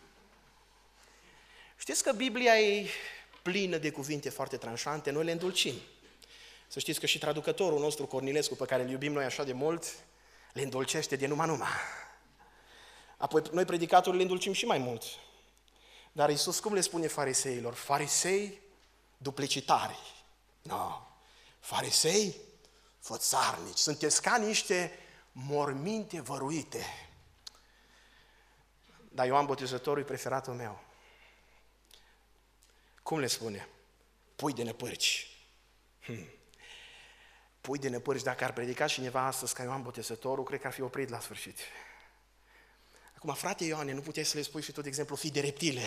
Știți că Biblia e plină de cuvinte foarte tranșante, noi le îndulcim. Să știți că și traducătorul nostru, Cornilescu, pe care îl iubim noi așa de mult, le îndulcește de numai-numai. Apoi noi predicatorii le îndulcim și mai mult. Dar Iisus cum le spune fariseilor? Farisei duplicitari. No. Farisei, fățarnici, sunteți ca niște morminte văruite. Dar Ioan Botezătorul e preferatul meu. Cum le spune? Pui de năpârci. Hmm. Pui de năpârci, dacă ar predica cineva astăzi ca Ioan Botezătorul, cred că ar fi oprit la sfârșit. Acum, frate Ioane, nu puteai să le spui și tu, de exemplu, fii de reptile.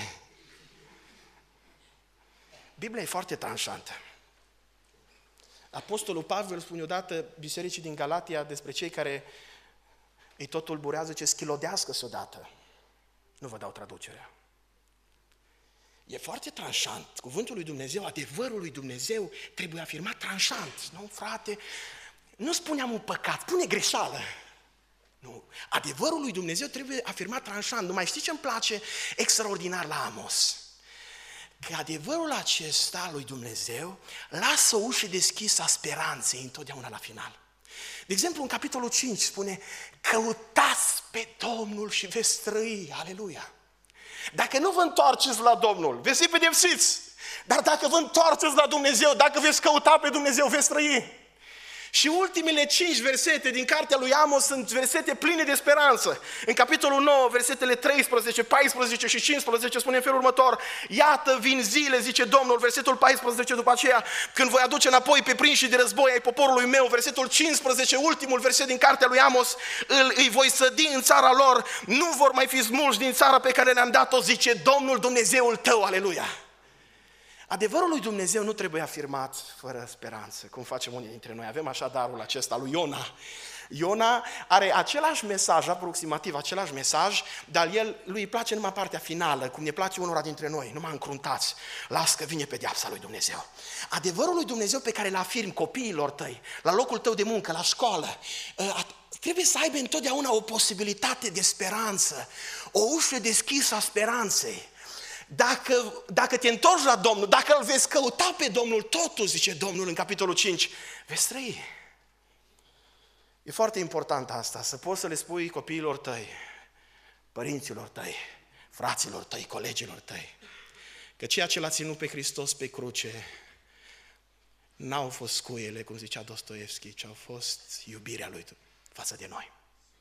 Biblia e foarte tranșantă. Apostolul Pavel spune odată bisericii din Galatia despre cei care îi tot tulburează, ce schilodească-se odată. Nu vă dau traducerea. E foarte tranșant. Cuvântul lui Dumnezeu, adevărul lui Dumnezeu trebuie afirmat tranșant. Nu, frate, nu spuneam un păcat, spune greșeală. Nu. Adevărul lui Dumnezeu trebuie afirmat tranșant. Nu mai știți ce îmi place extraordinar la Amos? Că adevărul acesta lui Dumnezeu lasă o ușă deschisă a speranței întotdeauna la final. De exemplu, în capitolul cinci spune, căutați pe Domnul și veți trăi, aleluia. Dacă nu vă întoarceți la Domnul, veți fi pedepsiți. Dar dacă vă întoarceți la Dumnezeu, dacă veți căuta pe Dumnezeu, veți trăi. Și ultimele cinci versete din cartea lui Amos sunt versete pline de speranță. În capitolul nouă, versetele treisprezece, paisprezece și cincisprezece spune în felul următor, iată vin zile, zice Domnul, versetul paisprezece după aceea, când voi aduce înapoi pe prinși de război ai poporului meu, versetul cincisprezece, ultimul verset din cartea lui Amos, îl, îi voi sădi în țara lor, nu vor mai fi smulși din țara pe care le-am dat-o, zice Domnul Dumnezeul tău, aleluia. Adevărul lui Dumnezeu nu trebuie afirmat fără speranță, cum facem unii dintre noi. Avem așa darul acesta lui Iona. Iona are același mesaj, aproximativ același mesaj, dar el, lui îi place numai partea finală, cum ne place unora dintre noi, numai încruntați. Las că vine pedeapsa lui Dumnezeu. Adevărul lui Dumnezeu pe care îl afirmi copiilor tăi, la locul tău de muncă, la școală, trebuie să aibă întotdeauna o posibilitate de speranță, o ușă deschisă a speranței. Dacă, dacă te întorci la Domnul, dacă îl veți căuta pe Domnul, totul, zice Domnul în capitolul cinci, veți trăi. E foarte important asta, să poți să le spui copiilor tăi, părinților tăi, fraților tăi, colegilor tăi, că ceea ce l-a ținut pe Hristos pe cruce n-au fost scuiele, cum zicea Dostoevski, ci au fost iubirea Lui față de noi.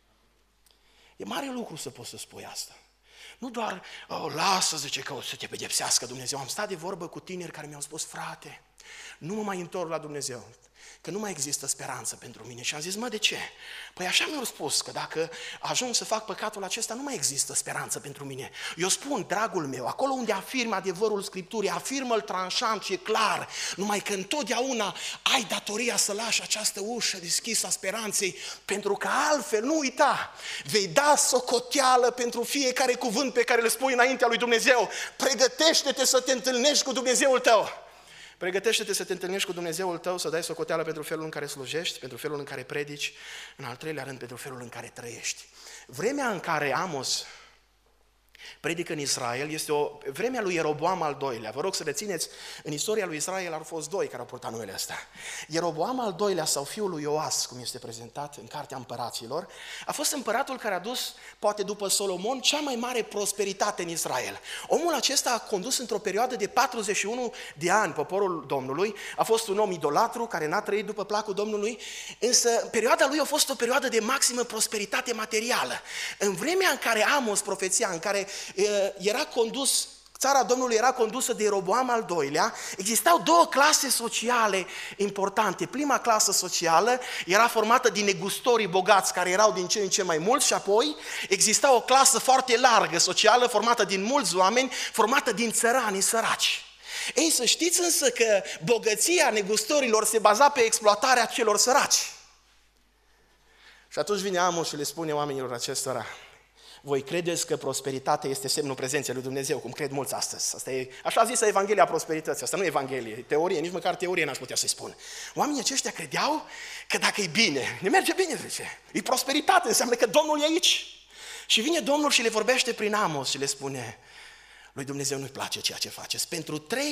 E mare lucru să poți să spui asta. Nu doar, oh, lasă, zice, că o să te pedepsească Dumnezeu. Am stat de vorbă cu tineri care mi-au spus, frate, nu mă mai întorc la Dumnezeu, că nu mai există speranță pentru mine. Și am zis, mă, de ce? Păi așa mi-au spus, că dacă ajung să fac păcatul acesta, nu mai există speranță pentru mine. Eu spun, dragul meu, acolo unde afirm adevărul Scripturii, afirmă-l tranșant și e clar, numai că întotdeauna ai datoria să lași această ușă deschisă a speranței, pentru că altfel, nu uita, vei da socoteală pentru fiecare cuvânt pe care îl spui înaintea lui Dumnezeu. Pregătește-te să te întâlnești cu Dumnezeul tău. Pregătește-te să te întâlnești cu Dumnezeul tău, să dai socoteală pentru felul în care slujești, pentru felul în care predici, în al treilea rând pentru felul în care trăiești. Vremea în care Amos predică în Israel este o vremea lui Ieroboam al doilea. Vă rog să rețineți, în istoria lui Israel au fost doi care au purtat numele ăsta. Ieroboam al doilea sau fiul lui Ioas, cum este prezentat în Cartea Împăraților, a fost împăratul care a dus, poate după Solomon, cea mai mare prosperitate în Israel. Omul acesta a condus într-o perioadă de patruzeci și unu de ani poporul Domnului, a fost un om idolatru care n-a trăit după placul Domnului, însă perioada lui a fost o perioadă de maximă prosperitate materială. În vremea în care Amos profeția, în care era condus, țara Domnului era condusă de Ieroboam al doilea, existau două clase sociale importante. Prima clasă socială era formată din negustorii bogați, care erau din ce în ce mai mulți, și apoi exista o clasă foarte largă socială, formată din mulți oameni, formată din țăranii săraci. Ei, să știți însă că bogăția negustorilor se baza pe exploatarea celor săraci. Și atunci vine Amos și le spune oamenilor acestora, voi credeți că prosperitatea este semnul prezenței lui Dumnezeu, cum cred mulți astăzi. Asta e așa zisă Evanghelia prosperității. Asta nu e Evanghelie, e teorie, nici măcar teorie n-aș putea să-i spun. Oamenii aceștia credeau că dacă e bine, ne merge bine, zice. E prosperitate, înseamnă că Domnul e aici. Și vine Domnul și le vorbește prin Amos și le spune, lui Dumnezeu nu-i place ceea ce faceți. Pentru trei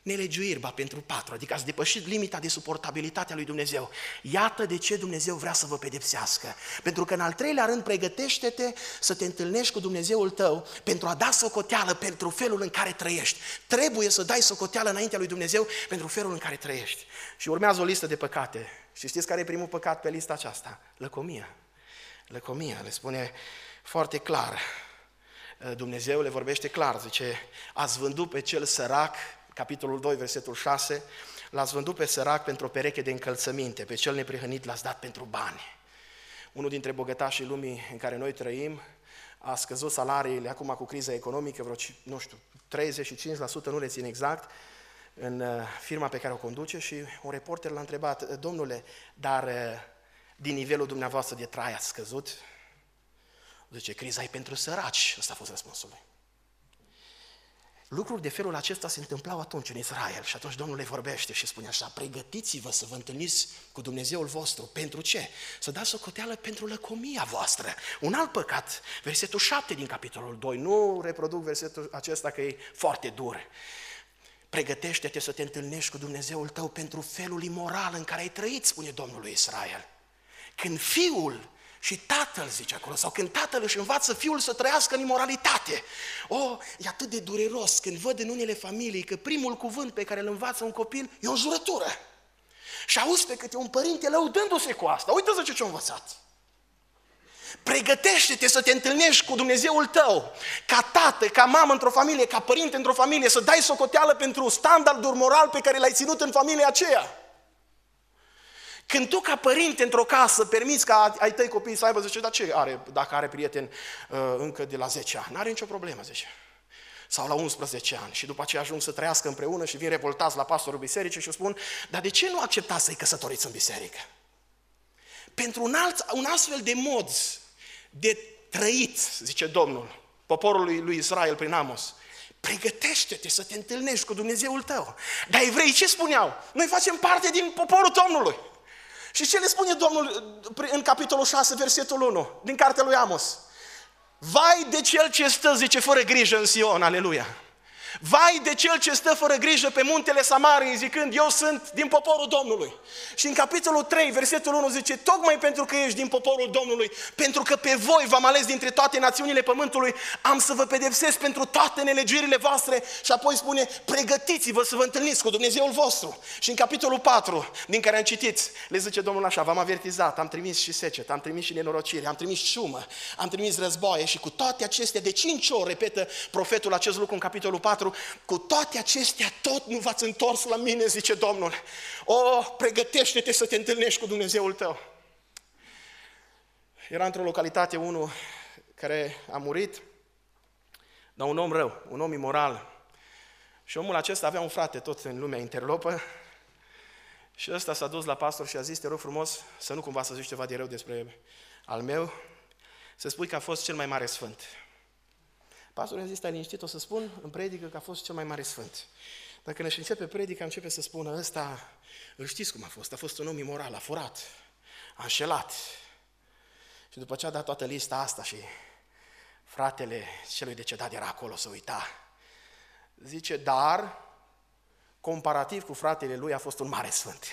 nelegiuiri, ba pentru patru, adică ați depășit limita de suportabilitate a lui Dumnezeu. Iată de ce Dumnezeu vrea să vă pedepsească. Pentru că în al treilea rând pregătește-te să te întâlnești cu Dumnezeul tău pentru a da socoteală pentru felul în care trăiești. Trebuie să dai socoteală înaintea lui Dumnezeu pentru felul în care trăiești. Și urmează o listă de păcate. Și știți care e primul păcat pe lista aceasta? Lăcomia. Lăcomia, le spune foarte clar. Dumnezeu le vorbește clar, zice, ați vândut pe cel sărac, capitolul doi, versetul șase, l-ați vândut pe sărac pentru o pereche de încălțăminte, pe cel neprihănit l-ați dat pentru bani. Unul dintre bogătașii lumii în care noi trăim a scăzut salariile acum cu criza economică, vreo, nu știu, treizeci și cinci la sută, nu le țin exact, în firma pe care o conduce și un reporter l-a întrebat, domnule, dar din nivelul dumneavoastră de trai ați scăzut? Zice, criza e pentru săraci, ăsta a fost răspunsul lui. Lucruri de felul acesta se întâmplau atunci în Israel și atunci Domnul le vorbește și spune așa, pregătiți-vă să vă întâlniți cu Dumnezeul vostru. Pentru ce? Să dați socoteală pentru lăcomia voastră. Un alt păcat, versetul șapte din capitolul doi, nu reproduc versetul acesta că e foarte dur. Pregătește-te să te întâlnești cu Dumnezeul tău pentru felul imoral în care ai trăit, spune Domnul lui Israel. Când fiul și tatăl, zice acolo, sau când tatăl își învață fiul să trăiască în imoralitate. O, e atât de dureros când văd în unele familii că primul cuvânt pe care îl învață un copil e o jurătură. Și auzi pe câte un părinte lăudându-se cu asta. Uite, zice, ce-a învățat. Pregătește-te să te întâlnești cu Dumnezeul tău, ca tată, ca mamă într-o familie, ca părinte într-o familie, să dai socoteală pentru standardul moral pe care l-ai ținut în familia aceea. Când tu ca părinte într-o casă permiți ca ai tăi copii să aibă, zice, dar ce are dacă are prieten uh, încă de la zece ani? N-are nicio problemă, zice. Sau la unsprezece ani și după aceea ajung să trăiască împreună și vin revoltați la pastorul bisericii și spun, dar de ce nu acceptați să-i căsătoriți în biserică? Pentru un, alt, un astfel de mod de trăit, zice Domnul, poporul lui, lui Israel prin Amos, pregătește-te să te întâlnești cu Dumnezeul tău. Dar evrei ce spuneau? Noi facem parte din poporul Domnului. Și ce le spune Domnul în capitolul șase, versetul unu, din cartea lui Amos? Vai de cel ce stă, zice, fără grijă în Sion, aleluia! Vai de cel ce stă fără grijă pe muntele Samariei, zicând, eu sunt din poporul Domnului. Și în capitolul trei, versetul unu zice, tocmai pentru că ești din poporul Domnului, pentru că pe voi v-am ales dintre toate națiunile pământului, am să vă pedepsesc pentru toate nelegiuirile voastre. Și apoi spune, pregătiți-vă să vă întâlniți cu Dumnezeul vostru. Și în capitolul patru, din care am citit, le zice Domnul așa, v-am avertizat, am trimis și secetă, am trimis și nenorocire, am trimis șumă, am trimis războaie și cu toate acestea, de cinci ori repetă profetul acest lucru în capitolul patru, cu toate acestea tot nu v-ați întors la mine, zice Domnul. O, pregătește-te să te întâlnești cu Dumnezeul tău. Era într-o localitate unul care a murit, dar un om rău, un om imoral. Și omul acesta avea un frate tot în lumea interlopă și ăsta s-a dus la pastor și a zis, te rog frumos să nu cumva să zici ceva de rău despre al meu, să spui că a fost cel mai mare sfânt. Pastorul a zis, stai liniștit, o să spun în predică că a fost cel mai mare sfânt. Dacă ne-și începe predica, începe să spună, ăsta, îl știți cum a fost, a fost un om imoral, a furat, a înșelat. Și după ce a dat toată lista asta și fratele celui decedat era acolo să uita, zice, dar, comparativ cu fratele lui, a fost un mare sfânt.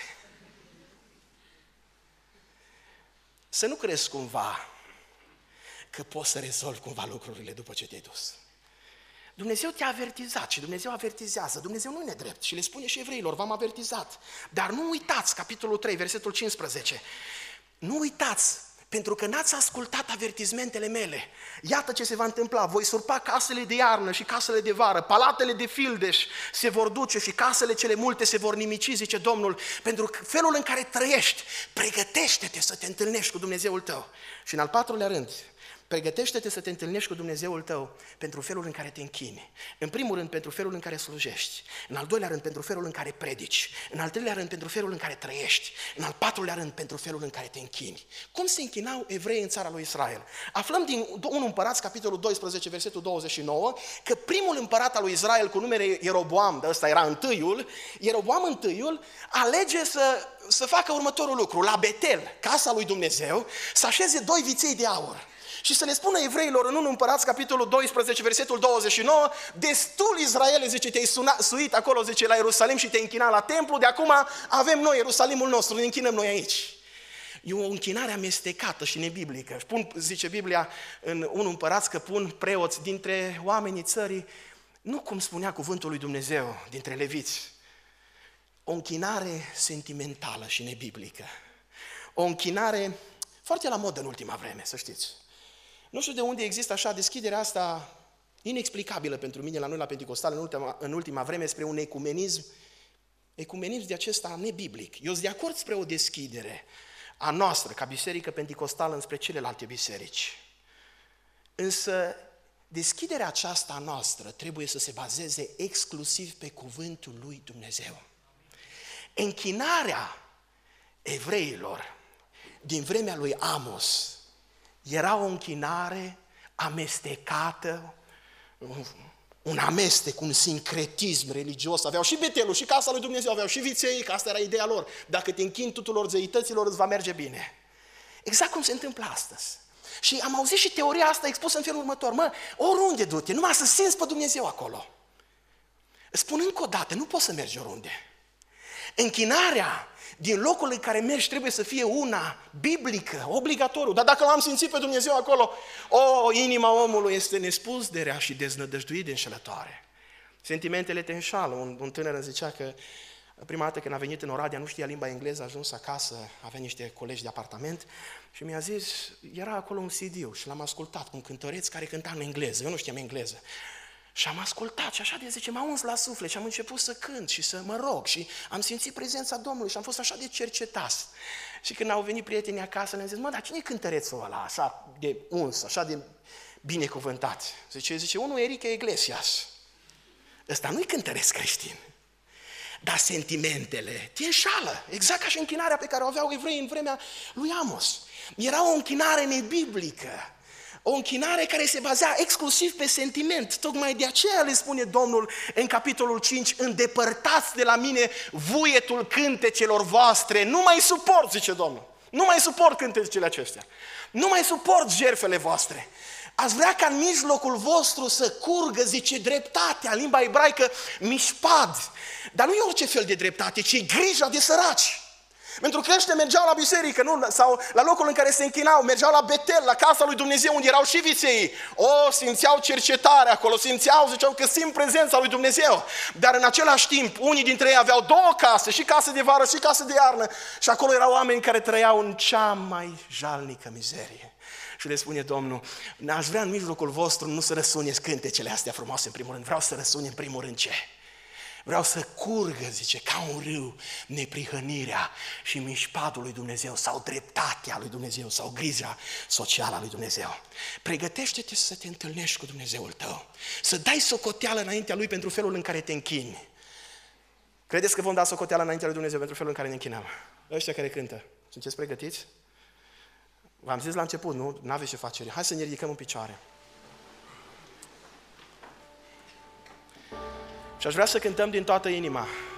Să nu crezi cumva că poți să rezolvi cumva lucrurile după ce te-ai dus. Dumnezeu te-a avertizat și Dumnezeu avertizează. Dumnezeu nu e nedrept și le spune și evreilor, v-am avertizat. Dar nu uitați, capitolul trei, versetul cincisprezece, nu uitați, pentru că n-ați ascultat avertizmentele mele. Iată ce se va întâmpla, voi surpa casele de iarnă și casele de vară, palatele de fildeș se vor duce și casele cele multe se vor nimici, zice Domnul, pentru că felul în care trăiești, pregătește-te să te întâlnești cu Dumnezeul tău. Și în al patrulea rând, pregătește-te să te întâlnești cu Dumnezeul tău pentru felul în care te închini. În primul rând, pentru felul în care slujești. În al doilea rând, pentru felul în care predici. În al treilea rând, pentru felul în care trăiești. În al patrulea rând, pentru felul în care te închini. Cum se închinau evreii în țara lui Israel? Aflăm din unu Împărați, capitolul doisprezece, versetul douăzeci și nouă, că primul împărat al lui Israel cu numele Ieroboam, de ăsta era întâiul, Ieroboam întâiul alege să, să facă următorul lucru. La Betel, casa lui Dumnezeu, să așeze doi viței de aur. și să le spună evreilor în întâi Împărați, capitolul doisprezece, versetul douăzeci și nouă, destul Israele, zice, te-ai suna, suit acolo, zice, la Ierusalim și te-ai închinat la templu, de acum avem noi Ierusalimul nostru, ne închinăm noi aici. E o închinare amestecată și nebiblică. Pun, zice Biblia în întâi Împărați că pun preoți dintre oamenii țării, nu cum spunea cuvântul lui Dumnezeu, dintre leviți, o închinare sentimentală și nebiblică. O închinare foarte la modă în ultima vreme, să știți. Nu știu de unde există așa deschiderea asta inexplicabilă pentru mine la noi la Pentecostal în ultima, în ultima vreme spre un ecumenism, ecumenism de acesta nebiblic. Eu sunt de acord spre o deschidere a noastră, ca biserică pentecostală, înspre celelalte biserici. Însă deschiderea aceasta a noastră trebuie să se bazeze exclusiv pe cuvântul lui Dumnezeu. Închinarea evreilor din vremea lui Amos era o închinare amestecată, un amestec, un sincretism religios. Aveau și betelul, și casa lui Dumnezeu, aveau și viței, că asta era ideea lor. Dacă te închini tuturor zeităților, îți va merge bine. Exact cum se întâmplă astăzi. Și am auzit și teoria asta expusă în felul următor. Mă, oriunde du-te, numai să simți pe Dumnezeu acolo. Spun încă o dată, nu poți să mergi oriunde. Închinarea din locul în care mergi trebuie să fie una biblică, obligatoriu. Dar dacă l-am simțit pe Dumnezeu acolo, o, inima omului este nespus de rea și deznădăjduit de înșelătoare. Sentimentele te înșală. Un, un tânăr îmi zicea că prima dată când a venit în Oradea, nu știa limba engleză, a ajuns acasă, avea niște colegi de apartament și mi-a zis, era acolo un C D și l-am ascultat cu un cântăreț care cânta în engleză, eu nu știam engleză. Și am ascultat și așa de zice, m-a uns la suflet și am început să cânt și să mă rog și am simțit prezența Domnului și am fost așa de cercetat. Și când au venit prietenii acasă, ne-am zis, mă, dar cine e cântărețul ăla, așa de uns, așa de binecuvântat? Zice, zice, unul Enrique Iglesias. Ăsta nu-i cântăreț creștin, dar sentimentele te înșală, exact ca și închinarea pe care o aveau evrei în vremea lui Amos. Era o închinare nebiblică. O închinare care se bazea exclusiv pe sentiment. Tocmai de aceea le spune Domnul în capitolul cinci, îndepărtați de la mine vuietul cântecelor voastre. Nu mai suport, zice Domnul. Nu mai suport cântecele acestea. Nu mai suport jertfele voastre. Aș vrea ca în mijlocul vostru să curgă, zice, dreptatea, în limba ebraică, mișpad. Dar nu e orice fel de dreptate, ci grija de săraci. Pentru că ăștia mergeau la biserică, nu? Sau la locul în care se închinau, mergeau la Betel, la casa lui Dumnezeu, unde erau și viței. O, simțeau cercetare acolo, simțeau, ziceau că simt prezența lui Dumnezeu. Dar în același timp, unii dintre ei aveau două case, și casă de vară și casă de iarnă. Și acolo erau oameni care trăiau în cea mai jalnică mizerie. Și le spune Domnul, aș vrea în mijlocul vostru nu să răsuneți cântecele astea frumoase în primul rând, vreau să răsune în primul rând ce? Vreau să curgă, zice, ca un râu, neprihănirea și mișpadul lui Dumnezeu sau dreptatea lui Dumnezeu sau grija socială a lui Dumnezeu. Pregătește-te să te întâlnești cu Dumnezeul tău, să dai socoteală înaintea Lui pentru felul în care te închini. Credeți că vom da socoteală înaintea lui Dumnezeu pentru felul în care ne închinăm? Ăștia care cântă, sunteți pregătiți? V-am zis la început, nu? N-aveți ce face. Hai să ne ridicăm în picioare. Și aș vrea să cântăm din toată inima.